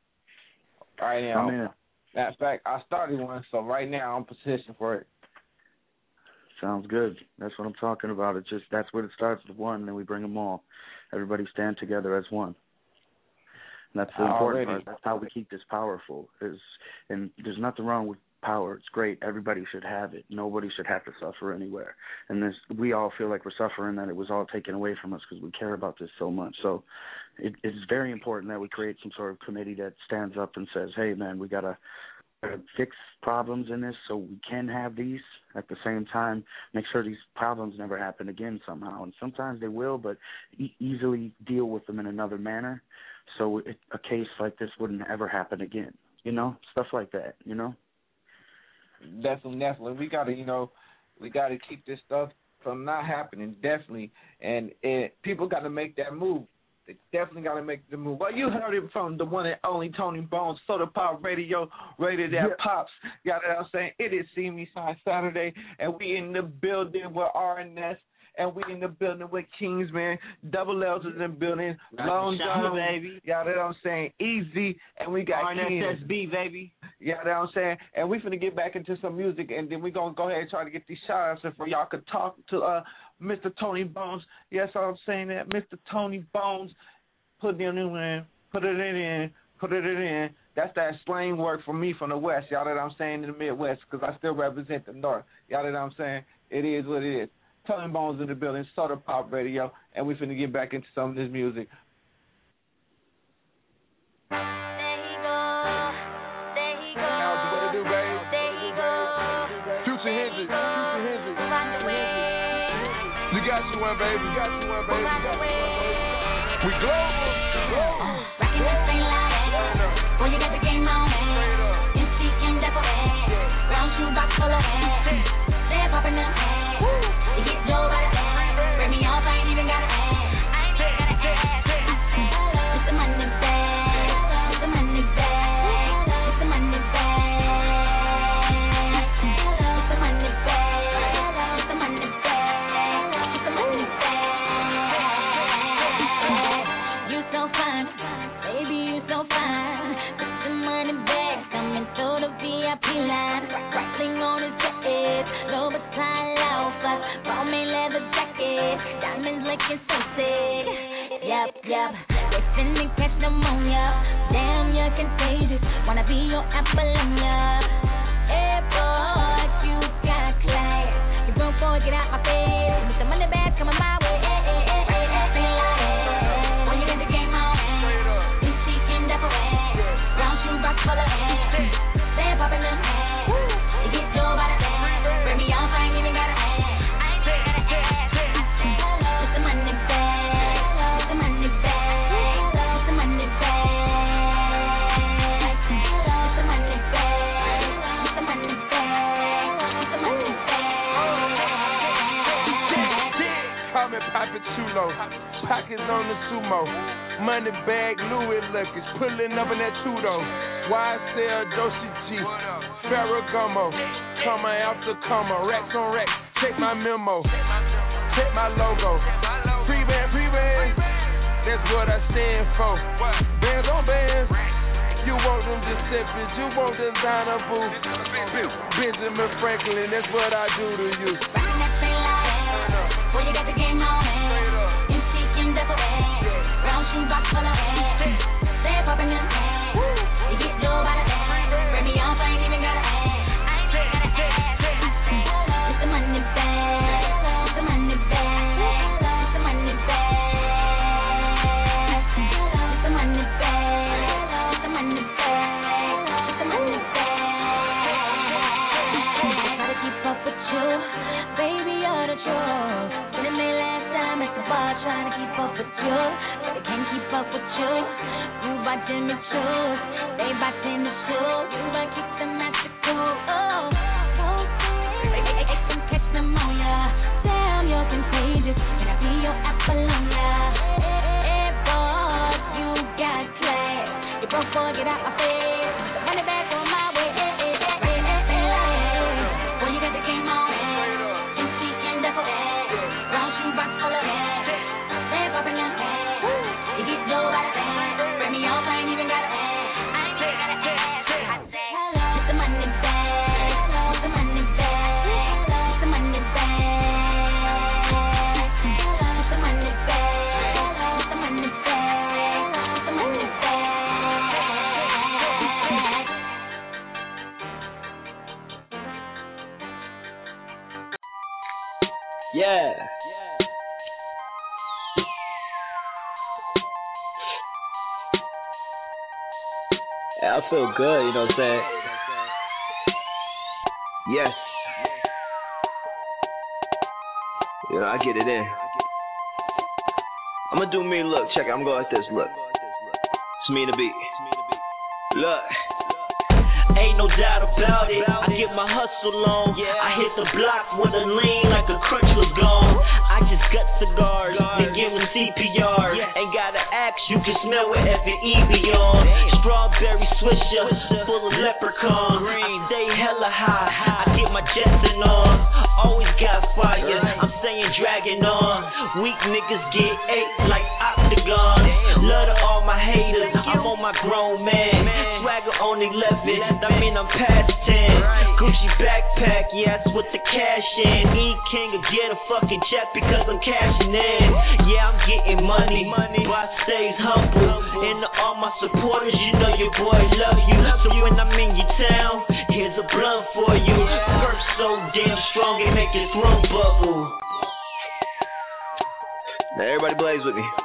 Matter of fact, I started one, so right now I'm petitioning for it. Sounds good. That's what I'm talking about. That's where it starts with one, and then we bring them all. Everybody stand together as one. And that's the important part. That's how we keep this powerful. And there's nothing wrong with power. It's great. Everybody should have it. Nobody should have to suffer anywhere. And we all feel like we're suffering, that it was all taken away from us because we care about this so much. So it's very important that we create some sort of committee that stands up and says, hey, man, we got to fix problems in this so we can have these. At the same time, make sure these problems never happen again somehow. And sometimes they will, but easily deal with them in another manner so a case like this wouldn't ever happen again. You know, stuff like that, you know? Definitely. We gotta keep this stuff from not happening, definitely. And people got to make that move. They definitely got to make the move. Well, you heard it from the one and only Tony Bones, Soda Pop Radio, rated at Pops. You know what I'm saying? It is See Me Shine Saturday, and we in the building with RNS, and we in the building with Kingsman. Double L's is in the building. Long John, baby. You know what I'm saying? Easy, and we got RNSSB, baby. You know what I'm saying? And we finna get back into some music, and then we gonna go ahead and try to get these shout-outs in for y'all could talk to Mr. Tony Bones. Yes, I'm saying that. Mr. Tony Bones, put it in. That's that slang word for me from the West. Y'all know what I'm saying, in the Midwest, because I still represent the North. Y'all know what I'm saying? It is what it is. Tony Bones in the building, Soda Pop Radio, and we finna get back into some of this music. Got you one, baby. We global. Rockin' this thing loud. When you got the game on. MC and Dapper. Round shoebox full of ass. They're popping up. You get Joe by the bag. Bring me off, I ain't even got a ass. It's the money bag. It's the money bag. It's the money bag. It's the money bag. It's the money bag. You so fine, baby, you so fine. Put the money back, coming through the VIP line. Rattling on his head, Louboutin loafers, foamy leather jacket, diamonds looking sexy. Yup, they finna catch pneumonia. Damn, you're contagious. Wanna be your Apollonia. Hey boy, you got class. You broke boy, get out my face. With the money back, coming my way. When you got the game on, you see in the round shoebox full of ass. They're popping them ass. You get Joe by the bag. Bring me off, I ain't even got a ass. It's the money bag. It's the money bag. It's the money bag. It's the money bag. It's the money bag. It's the money bag. Call me Papa Chulo. Pockets on the sumo. Money bag, Louis Lucas. Pulling up in that Tudo. YSL, Joshi G. Ferragamo. Comma after comma. Racks on racks. Take my memo. Take my logo. Pre-band. That's what I stand for. Bands on bands. You want them Giuseppes. You want designer boots. Benjamin Franklin. That's what I do to you. Boy, you got the game on. MC and Dapper. Round shoebox full of ass. They're popping them ass. You get Joe by the bag. Bring me off, I ain't even got a ass. It's the money bag. It's the money bag. It's the money bag. It's the money bag. It's the money bag. It's the money bag. Gotta keep up with you, baby, you're the truth. Didn't me last time at the bar trying to keep up with you, but they can't keep up with you. You watching the truth, they watching the truth. You might kick them at the cool. Oh, they can catch pneumonia. Damn, you're contagious. Can I be your Apollonia? Hey, boy, you got class. You broke, boy, get out my face. Run it back on my way. Boy, you got the game on. MC and Dapper. Round shoebox full of ass. They're popping them ass. You get Joe by the bag. Bring me off, I ain't even got a ass. I ain't even got a ass. It's the money bag. It's the money bag. It's the money bag. It's the money bag. It's the money bag. It's the money bag. Yeah. I feel good, you know what I'm saying? Yes. Yeah, I get it in. I'ma do me, look, check it, I'm going like this, look. It's me and the beat. Look. Ain't no doubt about it, I get my hustle on. I hit the block with a lean like a crutch was gone. I just gut cigars, then give them CPR. Ain't gotta ask, you can smell what F&E be on. Strawberry swisher, full of leprechaun. I stay hella high, I get my Jetson on. Always got fire, I'm staying dragging on. Weak niggas get ate like Octagon. Love to all my haters, I'm on my grown man. Swagger on 11, I mean I'm past 10. Gucci backpack, yeah, that's with the cash in. E-King will get a fucking check because I'm cashing in. Yeah, I'm getting money, but I stays humble. And to all my supporters, you know your boy love you. So when I'm in your town, here's a blunt for you. First so damn strong, it make your throat bubble. Now everybody blaze with me.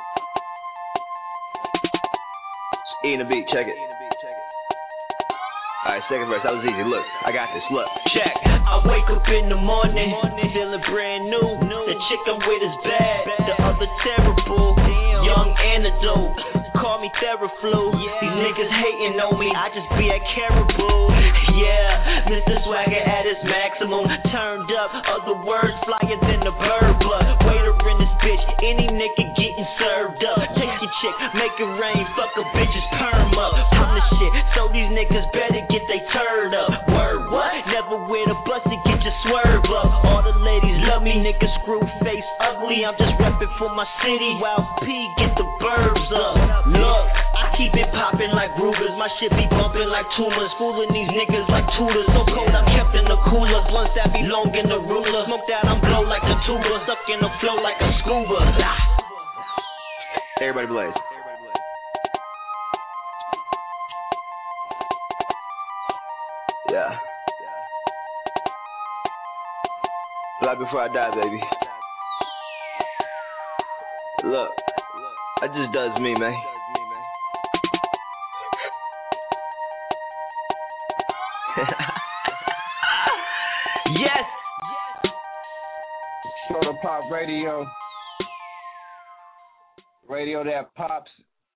E and the beat, check it. Alright, second verse, that was easy. Look, I got this, look. Check. I wake up in the morning, feeling brand new. The chick I'm with is bad, the other terrible. Young antidote, call me Theraflu. These niggas hating on me, I just be at Caribou. Yeah, Mr. Swagger at his maximum. Turned up, other words flyer than the bird. But waiter in this bitch, any nigga getting served up. Take your chick, make it rain, fuck a bitch's perm up. I'm the shit, so these niggas better get they turd up. Word what? Never wear the bus to get your swerve up. All the ladies love me, niggas screw face ugly. I'm just reppin' for my city. Wild P, get the burbs up. Look, I keep it poppin' like Rugers. My shit be bumpin' like tumors. Fooling these niggas like tutors. So cold I'm kept in the cooler. Blunts that be long in the ruler. Smoke that I'm blow like a tuba. Stuck in the flow like a scuba. Everybody blaze. Yeah. Fly before I die, baby. Look, that just does me, man. Yes. Soda Pop Radio. Radio that pops.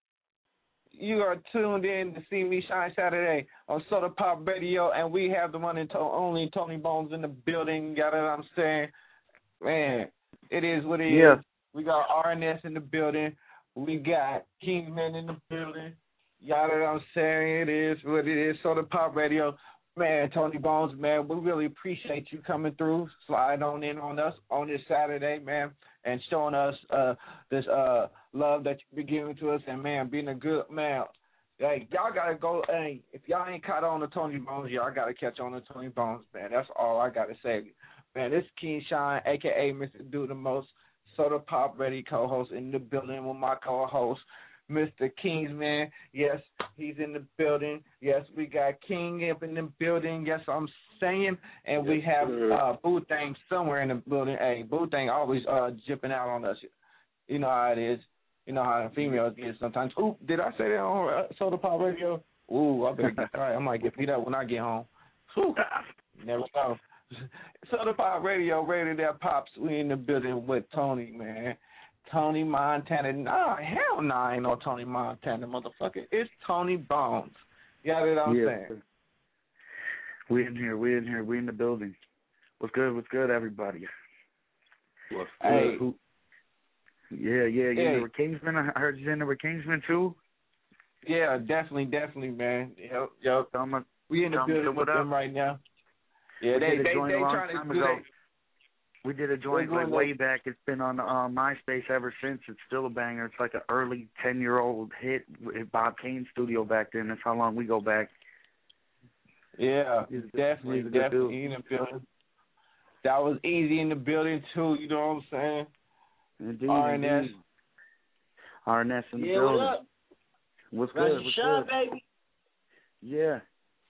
You are tuned in to See Me Shine Saturday on Soda Pop Radio, and we have the one and only Tony Bones in the building. You know what I'm saying? Man, it is what it is. We got RNS in the building. We got Kingsman in the building. You know what I'm saying? It is what it is. Soda Pop Radio. Man, Tony Bones, man, we really appreciate you coming through, sliding on in on us on this Saturday, man, and showing us this love that you've been giving to us, and, man, being a good man. Hey, y'all got to go, hey, if y'all ain't caught on to Tony Bones, y'all got to catch on to Tony Bones, man. That's all I got to say. Man, this is King Shine, a.k.a. Mr. Do the Most, Soda Pop Radio co-host in the building with my co-host, Mr. Kingsman. Yes, he's in the building. Yes, we got King up in the building. Yes, I'm saying. And we have Boo Thang somewhere in the building. Hey, Boo Thang always jipping out on us. You know how it is. You know how the females get sometimes. Ooh, did I say that on Soda Pop Radio? Ooh, I better get right. I might get beat up when I get home. Whew. Never know. Soda Pop Radio, radio that pops. We in the building with Tony, man. Tony Montana. Nah, hell no, I ain't no Tony Montana, motherfucker. It's Tony Bones. You know what I'm saying? We in here. We in the building. What's good, everybody? Hey. Yeah. You in the Kingsman? I heard you in the Kingsman, too? Yeah, definitely, man. Yep. We in the building with them right now. Yeah, they trying to do that. We did a joint like way back. It's been on MySpace ever since. It's still a banger. It's like an early 10-year-old hit at Bob Kane's studio back then. That's how long we go back. Yeah, definitely in the building. That was Easy in the building too. You know what I'm saying? Indeed, RNS in the building. What up? What's good? Sean, baby. Yeah.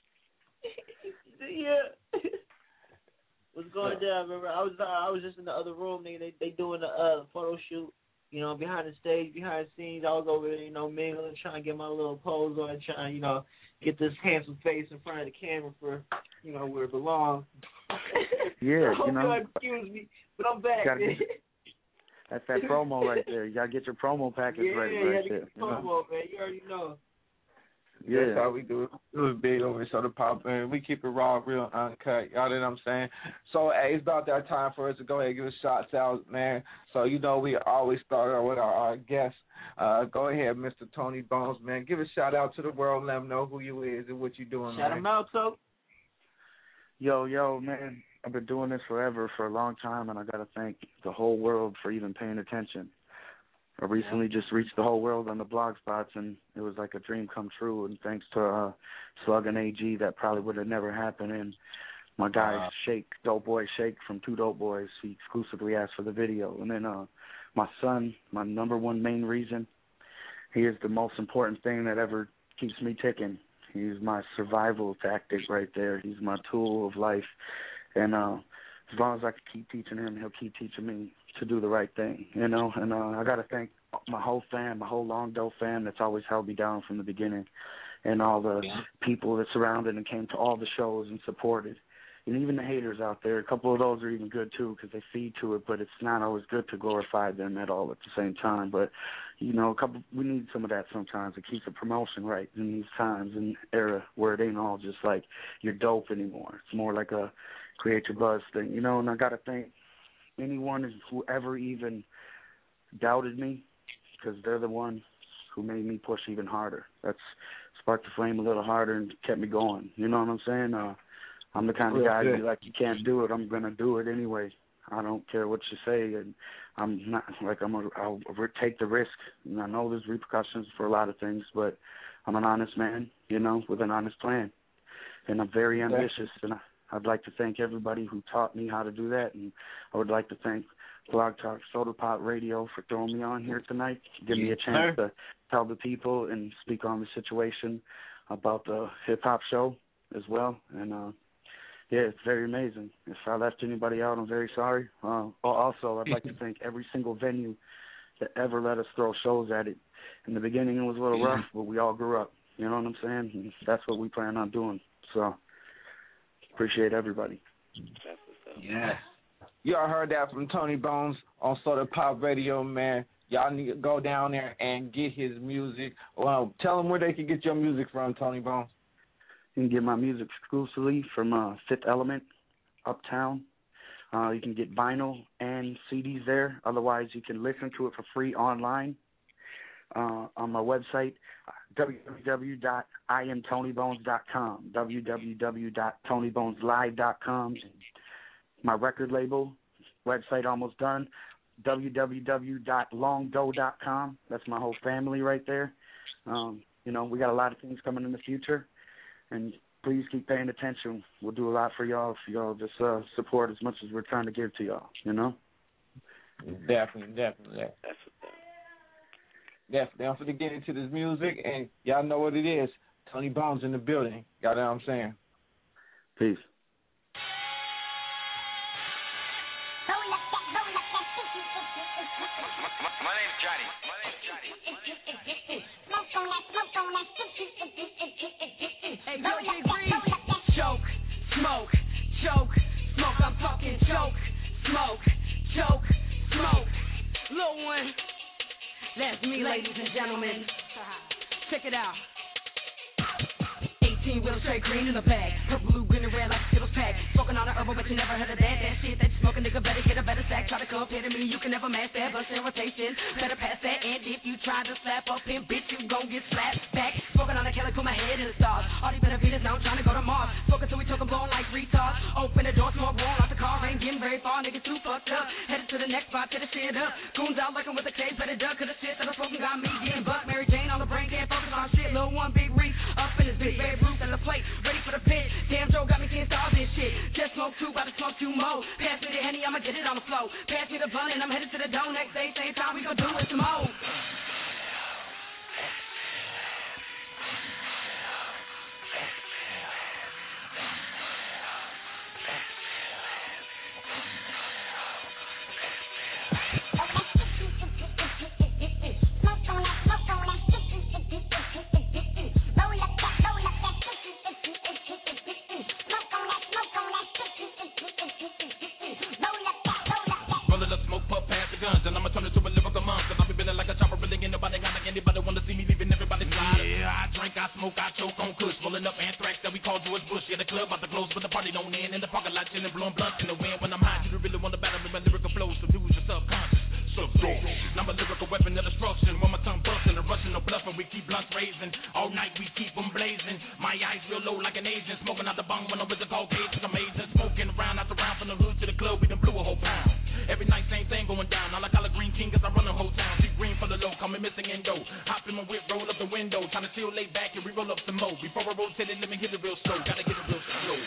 Yeah. What's going down? Remember, I was just in the other room, nigga. They doing the photo shoot, you know, behind the stage, behind the scenes. I was over there, you know, mingling, trying to get my little pose on, trying, you know, get this handsome face in front of the camera for, where it belongs. Yeah, I hope you'll excuse me, but I'm back. That's that promo right there. You gotta get your promo package ready right there. Promo, man. You already know. Yeah. That's how we do it. It was big over at Soda Pop, man. We keep it raw, real uncut. Y'all know what I'm saying? So, hey, it's about that time for us to go ahead and give a shots out, man. So, we always start out with our guests. Go ahead, Mr. Tony Bones, man. Give a shout out to the world. Let them know who you is and what you doing, man. Shout them out, so. Yo, man. I've been doing this forever, for a long time, and I got to thank the whole world for even paying attention. I recently just reached the whole world on the blog spots, and it was like a dream come true. And thanks to Slug and AG, that probably would have never happened. And my guy Shake, Dope Boy Shake from Two Dope Boys, he exclusively asked for the video. And then my son, my number one main reason, he is the most important thing that ever keeps me ticking. He's my survival tactic right there. He's my tool of life. And as long as I can keep teaching him, he'll keep teaching me to do the right thing, And I got to thank my whole fam, my whole Long Doe fam that's always held me down from the beginning, and all the people that surrounded and came to all the shows and supported. And even the haters out there, a couple of those are even good too because they feed to it, but it's not always good to glorify them at all at the same time. But, we need some of that sometimes. It keeps the promotion right in these times and era where it ain't all just like you're dope anymore. It's more like a create your buzz thing, and I got to thank anyone who ever even doubted me, because they're the ones who made me push even harder. That's sparked the flame a little harder and kept me going. You know what I'm saying? I'm the kind of guy to be like, you can't do it, I'm going to do it anyway. I don't care what you say, and I'm not like I'll take the risk. And I know there's repercussions for a lot of things, but I'm an honest man, with an honest plan. And I'm very ambitious, and I'd like to thank everybody who taught me how to do that, and I would like to thank Blog Talk Soda Pop Radio for throwing me on here tonight, give me a chance to tell the people and speak on the situation about the hip-hop show as well. And, it's very amazing. If I left anybody out, I'm very sorry. Also, I'd like to thank every single venue that ever let us throw shows at it. In the beginning, it was a little rough, but we all grew up. You know what I'm saying? And that's what we plan on doing. So, appreciate everybody. Yeah. Y'all heard that from Tony Bones on Soda Pop Radio, man. Y'all need to go down there and get his music. Well, tell them where they can get your music from, Tony Bones. You can get my music exclusively from Fifth Element, Uptown. You can get vinyl and CDs there. Otherwise, you can listen to it for free online on my website, www.IamTonyBones.com, www.TonyBonesLive.com. My record label website almost done, www.longdoe.com. That's my whole family right there. We got a lot of things coming in the future. And please keep paying attention. We'll do a lot for y'all if y'all just support as much as we're trying to give to y'all, Definitely. Definitely. I'm going to get into this music, and y'all know what it is. Tony Bones in the building. Y'all know what I'm saying? Peace. My name's Johnny. Choke, smoke, I'm talking choke, smoke. Little one, that's me, ladies and gentlemen. Check it out. 18 wheels straight green in the bag. Purple, blue, green, and red like a Skittles pack. Smoking on the herbal, but you never heard of that. That shit that you smoking, nigga, better get a better sack. Try to compare to me, you can never match that. Bust and rotation, better pass that. And if you try to slap up him, bitch, you gon' get slapped back. Smoking on the Kelly, put my head in the stars. All these better Venus, now I'm trying to go to Mars. Smoking till we choke 'em blown like retards. Open the door, smoke, roll out the car. Ain't getting very far, niggas too fucked up. Headed to the next spot, tear the shit up. Goons out looking with the cage, better duck, cause the shit that I'm smoking got me getting bucked. Mary Jane on the brain, can't focus on shit. Lil' one, big Reese, up in his bitch. Babe Ruth at the plate, ready for the pit. Damn Joe got me 10 stars and shit. Just smoke two, about to smoke two more. Pass me the Henny, I'ma get it on the floor. Pass me the bun and I'm headed to the dough. Next day, same time, we gon' do it some more. all George Bush. Yeah, the club about to close, but the party don't end. In the parking lot, chilling, blowing blunts in the wind. When I'm high, you really want to battle with my lyrical flows. So use your subconscious. I'm a lyrical weapon of destruction. When my tongue busting and rushing, no bluffing, we keep blunts raising. All night we keep them blazing. My eyes real low like an Asian. Smoking out the bong when I'm with the Caucasians. Amazing. Smoking around after round from the hood to the club. We done blew a whole pound. Every night, same thing going down. All I call a green king cause I run the whole town. See green for the low, call me missing endo. Hop in my whip, roll up the window. Trying to still lay back and re-roll up some more. Before I rotate it, let me hit it real slow. Gotta get it real slow.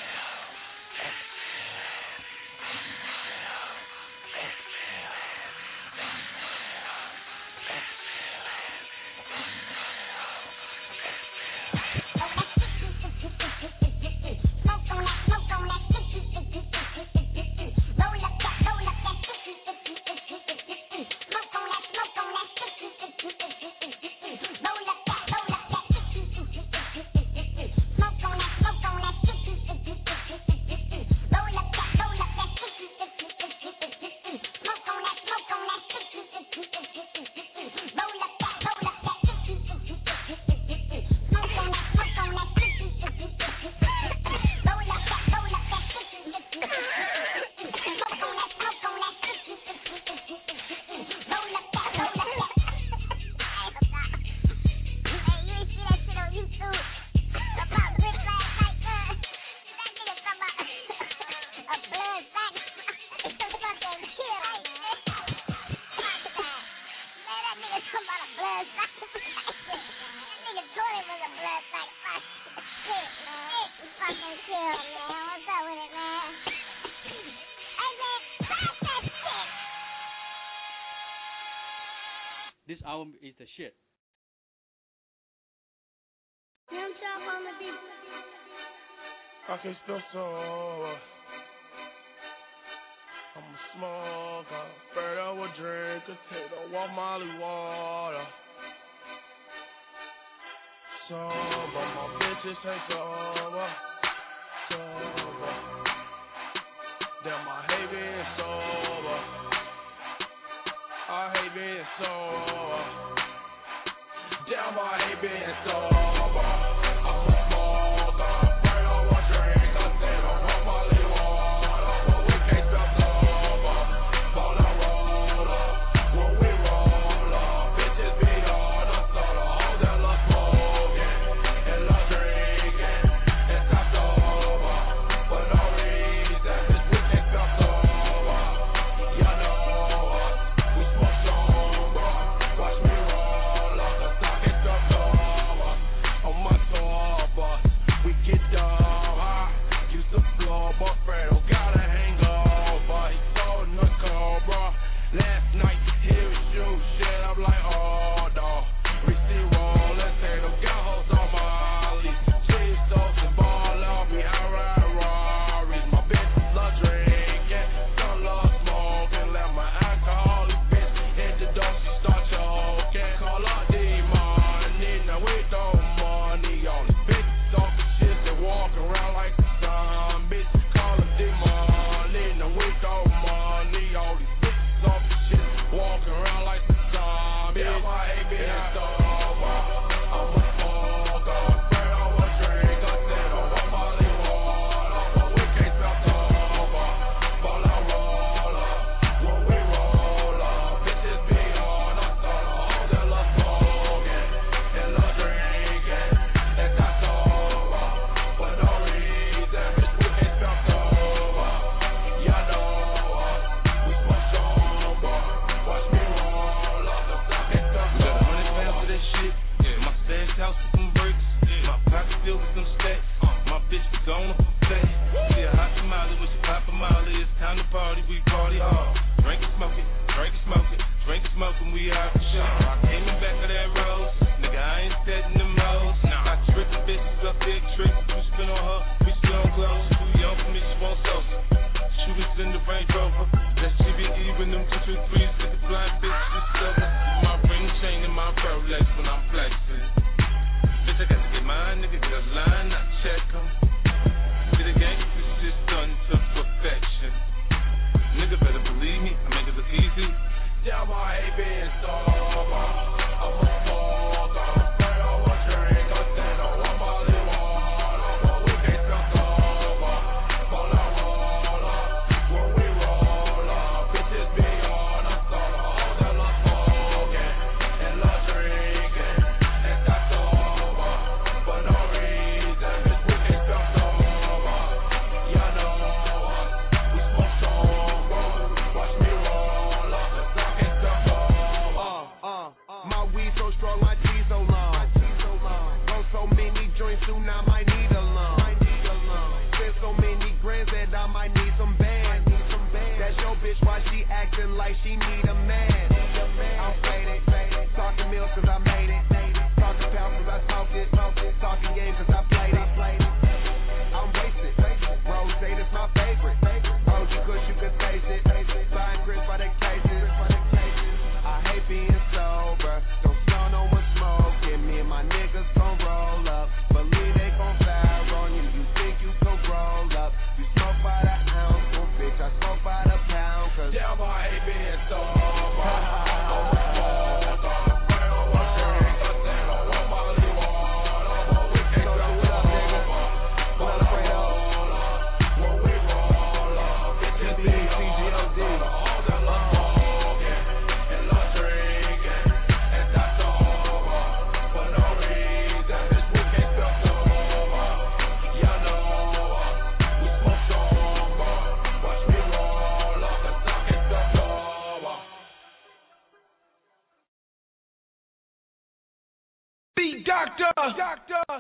This album is the shit. I can still sober. I'm a smoker. Bird I would drink a tater, want Molly water. Sober, my bitches take over. Sober. Damn, I hate being sober. I hate being sober. Damn, I hate being sober. I'm a smoker. Bird I would drink a tater, want Molly water. But we can't stop sober. Ball and roll up. When we roll up, bitches be on the soda. All that love smoking and love drinking and stop sober for no reason. Bitch, we can't stop sober. Y'all know us. We smoke sober. Watch me roll up. The stock ain't stop sober. like she need a man. I'm faded, talking milk cause I made it. Talking pounds cause I smoked it. Talking game cause I played it. I'm wasted, rose, that's my favorite. OG Kush, you can taste it. Buying Chris by the cases. I hate being sober. Don't smell no one smoking. Me and my niggas gon' roll up. Believe they gon' fire on you. You think you can roll up. You smoke by the ounce. Well, bitch, I smoke by the pound. Cause damn, I hate being sober. Doctor.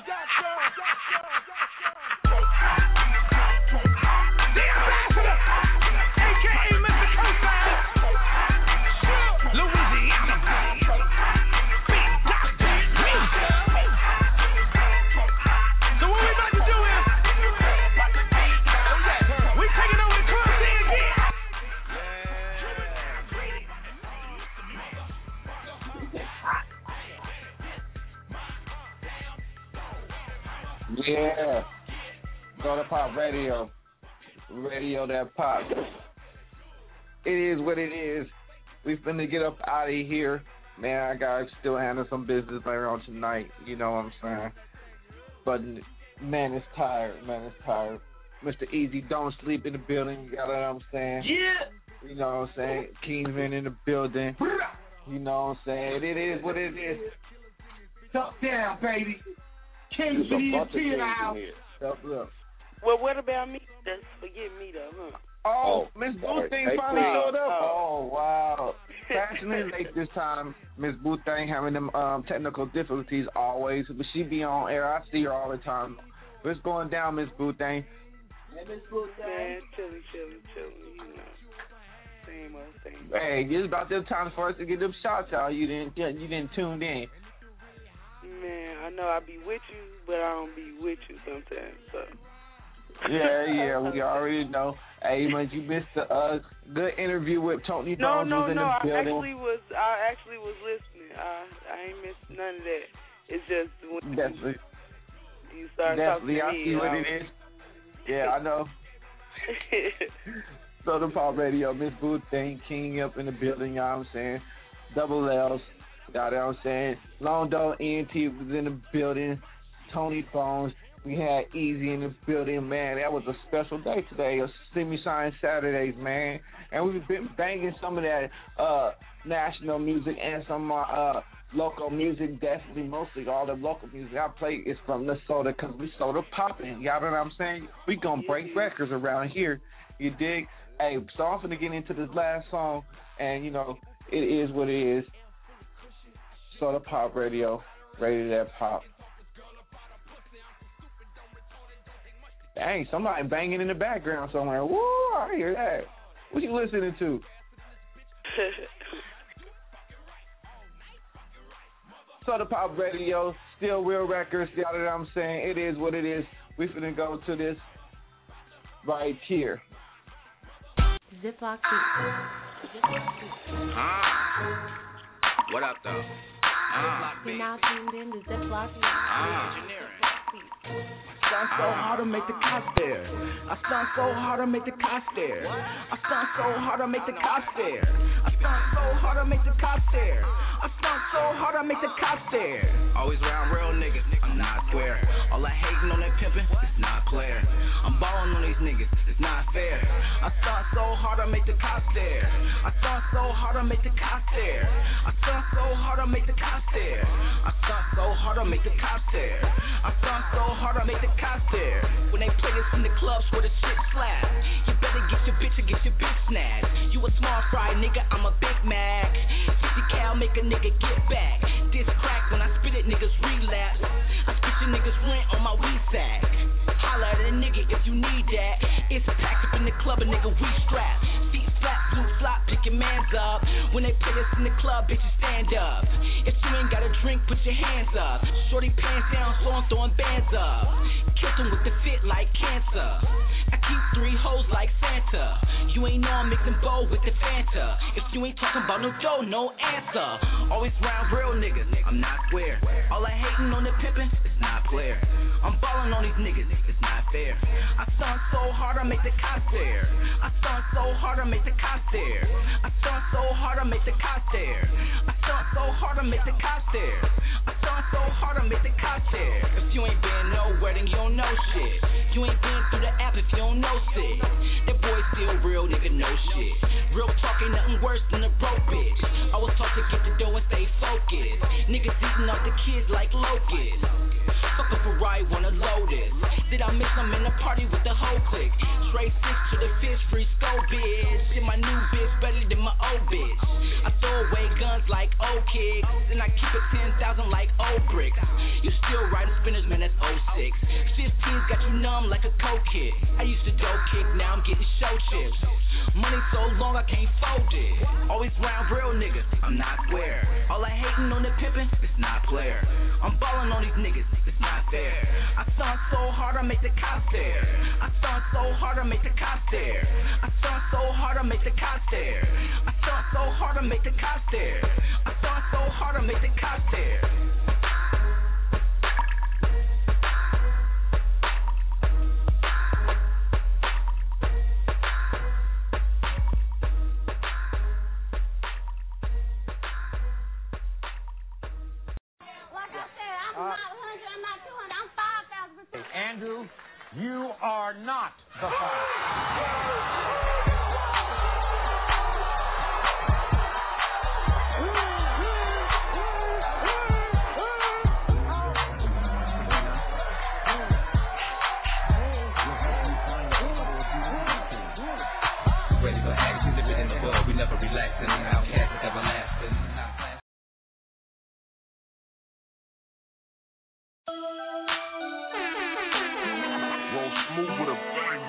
Yeah, Soda Pop Radio that pops. It is what it is. We finna get up out of here. Man, I gotta still handle some business later on tonight, you know what I'm saying? But, man, it's tired. Mr. Easy, don't sleep in the building, you got what I'm saying? Yeah! You know what I'm saying? Kingsman in the building. You know what I'm saying? It is what it is. Top down, baby. Kingsman in the house. Well, what about me? That's forget me though, huh? Oh, Miss Boothang finally showed up. Oh, wow. Fashionably late this time. Miss Boothang having them technical difficulties always, but she be on air. I see her all the time. What's going down, Miss Boothang? Hey, Miss Boothang. Man, chilling, you know. Same old thing. Hey, it's about this time for us to get them shots out. You didn't tune in. Man, I know I be with you, but I don't be with you sometimes, so. Yeah, we already know. Hey, man, you missed the good interview with Tony Bones. No, was in the building. I actually was listening. I ain't missed none of that. It's just when you start talking to me. I see what it is. Yeah, I know. Soda Pop Radio, Miss Boothang, King up in the building, you know what I'm saying? Double L's, you know what I'm saying? Long Dog ENT was in the building, Tony Bones. We had Easy in the building, man. That was a special day today. It was See Me Shine Saturdays, man. And we've been banging some of that national music and some local music. Definitely, mostly all the local music I play is from Minnesota because we soda popping. You know what I'm saying? We gonna break records around here. You dig? Hey, so I'm finna get into this last song, and you know it is what it is. Soda Pop Radio, rated at pop. Dang, somebody banging in the background somewhere. Woo, I hear that. What you listening to? Soda Pop Radio, Still Real Records, you know what I'm saying? It is what it is. We finna go to this right here. Ziploc What up, though? You're now tuned in to Ziploc Engineering. I stunt so hard to make the cops stare. I stunt so hard to make the cops stare. I stunt so hard to make the cops stare. I stunt so hard to make the cops stare. I stunt so hard to make the cops stare. Always around real niggas, I'm not square. All that hating on that pimping, it's not clear. I'm balling on these niggas, it's not fair. I stunt so hard to make the cops stare. I stunt so hard to make the cops stare. I stunt so hard to make the cops stare. I stunt so hard to make the cops stare. I stunt so hard to make the cops stare. When they play us in the clubs where the shit slap, you better better get your bitch or get your bitch snatched. You a small fry, nigga, I'm a Big Mac. 50 cal make a nigga get back. This crack, when I spit it, niggas relapse. I spit your niggas rent on my weed sack. Holla at a nigga if you need that. It's packed up in the club, a nigga, we strap. Feet flat, blue flop, pick your mans up. When they play us in the club, bitches stand up. If you ain't got a drink, put your hands up. Shorty pants down, so I'm throwing bands up. Kill them with the fit like cancer. I keep 3 hoes like Santa. You ain't know I'm mixing bowl with the Fanta. If you ain't talking about no dough, no answer. Always round real niggas, I'm not square. All I hating on the pimpin', it's not player. I'm ballin' on these niggas, it's not fair. I stunt so hard, I make the cops stare. I stunt so hard, I make the cops stare. I stunt so hard, I make the cops stare. I stunt so hard, I make the cops stare. I stunt so hard, I make the cops stare. If you ain't been nowhere, then you don't know shit. You ain't been through the app if you don't know shit. That boy still real, nigga, no shit. Real talk ain't nothing worse than a broke bitch. I was taught to get the dough and stay focused. Niggas eating off the kids like locusts. Fuck a Ferrari, wanna Lotus. Did I miss them in the party with the whole clique? Trade 6 to the fish, free scope bitch. Shit, my new bitch better than my old bitch. I throw away guns like old kicks, and I keep it 10,000 like old bricks. You still riding spinners, man, that's 06. 15's got you numb like a coke kid. I used to dope kick, now I'm getting show chips. Money so long I can't fold it. Always round real niggas, I'm not square. All I hating on the pimpin', it's not player. I'm ballin' on these niggas, it's not fair. I stunt so hard I make the cops stare. I stunt so hard I make the cops stare. I stunt so hard I make the cops stare. I stunt so hard I make the cops stare. I stunt so hard I make the cops stare. Andrew, you are not the father. Ready for action, living in the world, we never relaxing. Outcast is everlasting. Smooth with a bang.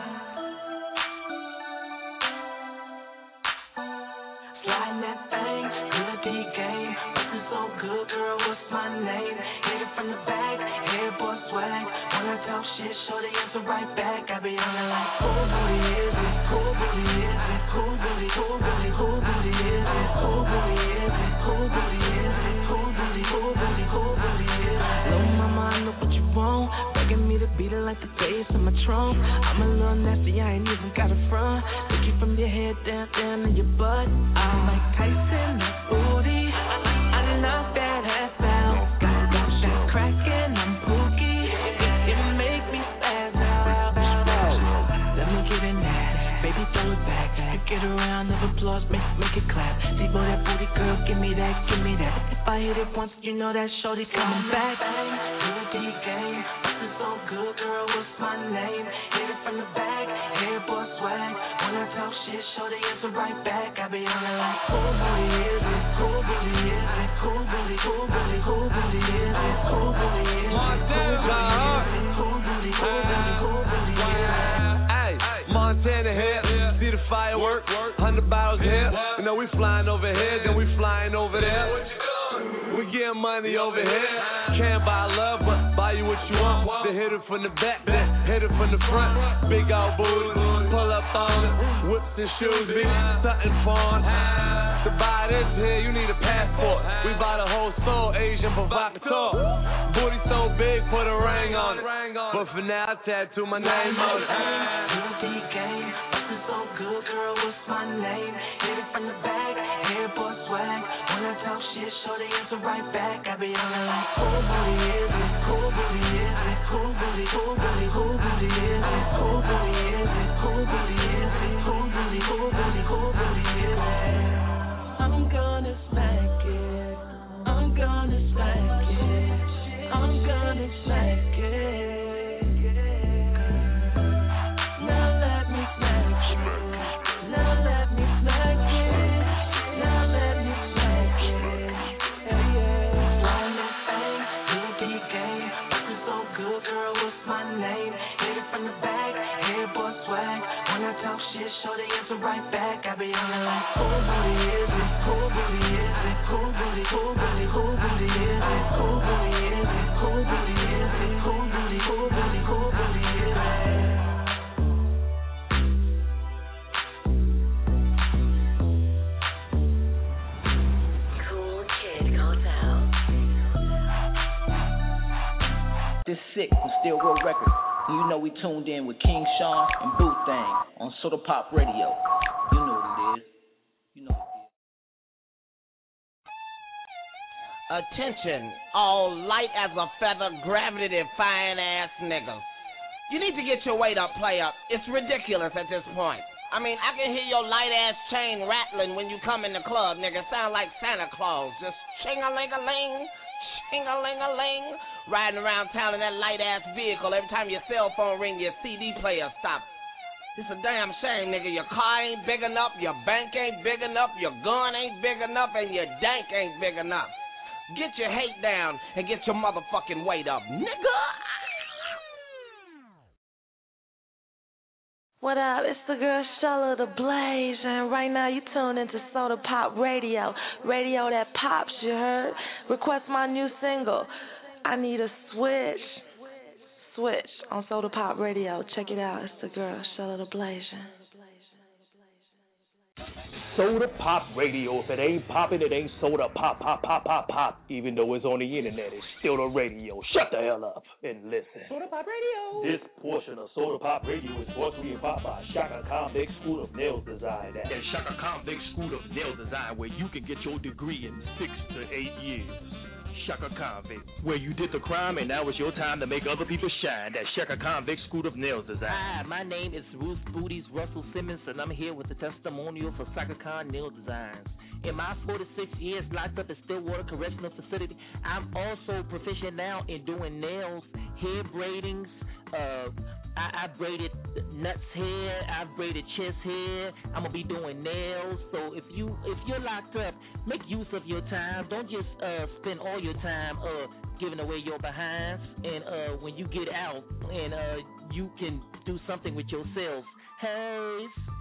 Sliding that thing, good D game. Bustin' so good, girl, what's my name? Hit it from the back, hair boy swag. When I talk shit, shorty answer right back. I be on it like, who booty is it? Who booty is it? Who booty, who booty, who booty is it? Who booty is it? Who booty is it? Who booty, who booty, who booty is it? Little mama, I know what you want. Begging me to beat it like the bass in my trunk. I'm a little nasty, I ain't even got a front. Take you from your head down to your butt. I'm like Tyson, that booty. I knock that ass out. Got that crackin', I'm pookie. It make me spaz out. Let me get in that, baby, throw it back. Get a round of applause, make it clap. See, boy, that booty girl, give me that, give me that. If I hit it once, you know that shorty coming back. Good D game, bustin' so good, girl, what's my name? Hit it from the back, hair boy swag. When I talk shit, shorty answer right back. I be on it like, who booty is it? Who booty is it? Who booty, who booty, who booty is it? Who booty is it? Who booty, who booty, who booty is it? Hey, Montana here, see the fireworks, 100 bottles here. You know we flying over here, then we flying over there. We getting money over here. Can't buy love, but buy you what you want. They hit it from the back, then hit it from the front. Big old booty, pull up on it. Whips and shoes, be something fun. To buy this here, you need a passport. We buy the whole store, Asian provocateur. Booty so big, put a ring on it. But for now, I tattoo my name on it. Good game, bustin' so good, girl, what's my name? Hit it from the back, hair boy swag. When I talk shit, shorty answer right back. I be on it like, who booty is it? Who booty is it? Who booty, who booty, who booty is it? Who booty is it? Who booty is it? Who booty, who booty, who booty is it? I'm gonna smack it. I'm gonna smack it. I'm gonna smack it. Now let me smack talk shit, show the answer right back. I be on it like, who booty is it? Who booty is it? Who booty, who booty, who booty is it? Who booty is it? Who booty is it? Who booty, who booty, who booty is it? This sick from Still Real Records. You know we tuned in with King Sean and Boo Thang on Soda Pop Radio. You know what it is. You know what it is. Attention, all light as a feather, gravity-defying ass niggas. You need to get your weight up, play up. It's ridiculous at this point. I mean, I can hear your light-ass chain rattling when you come in the club, nigga. Sound like Santa Claus. Just ching-a-ling-a-ling. Ching-a-ling-a-ling, riding around town in that light-ass vehicle. Every time your cell phone ring, your CD player stop. It's a damn shame, nigga. Your car ain't big enough, your bank ain't big enough, your gun ain't big enough, and your dank ain't big enough. Get your hate down and get your motherfucking weight up, nigga. What up? It's the girl Shella the Blaze, and right now you tuned into Soda Pop Radio. Radio that pops, you heard? Request my new single, I Need a Switch. Switch on Soda Pop Radio. Check it out. It's the girl Shella the Blaze. Soda Pop Radio. If it ain't popping, it ain't soda pop, pop, pop, pop, pop. Even though it's on the internet, it's still the radio. Shut the hell up and listen. Soda Pop Radio. This portion of Soda Pop Radio is brought to you by Shaka Khan Big School of Nail Design. At Shaka Khan Big School of Nail Design, where you can get your degree in 6 to 8 years. Shaka Convict, where you did the crime and now it's your time to make other people shine. That's Shaka Convict School of Nail Design. Hi, my name is Ruth Booties Russell Simmons, and I'm here with the testimonial for Shaka Khan Nail Designs. In my 46 years locked up at Stillwater Correctional Facility, I'm also proficient now in doing nails, hair braidings. I braided nuts hair, I braided chest hair. I'm gonna be doing nails. So if you're locked up, make use of your time. Don't just spend all your time giving away your behinds. And when you get out, and you can do something with yourself. Hey.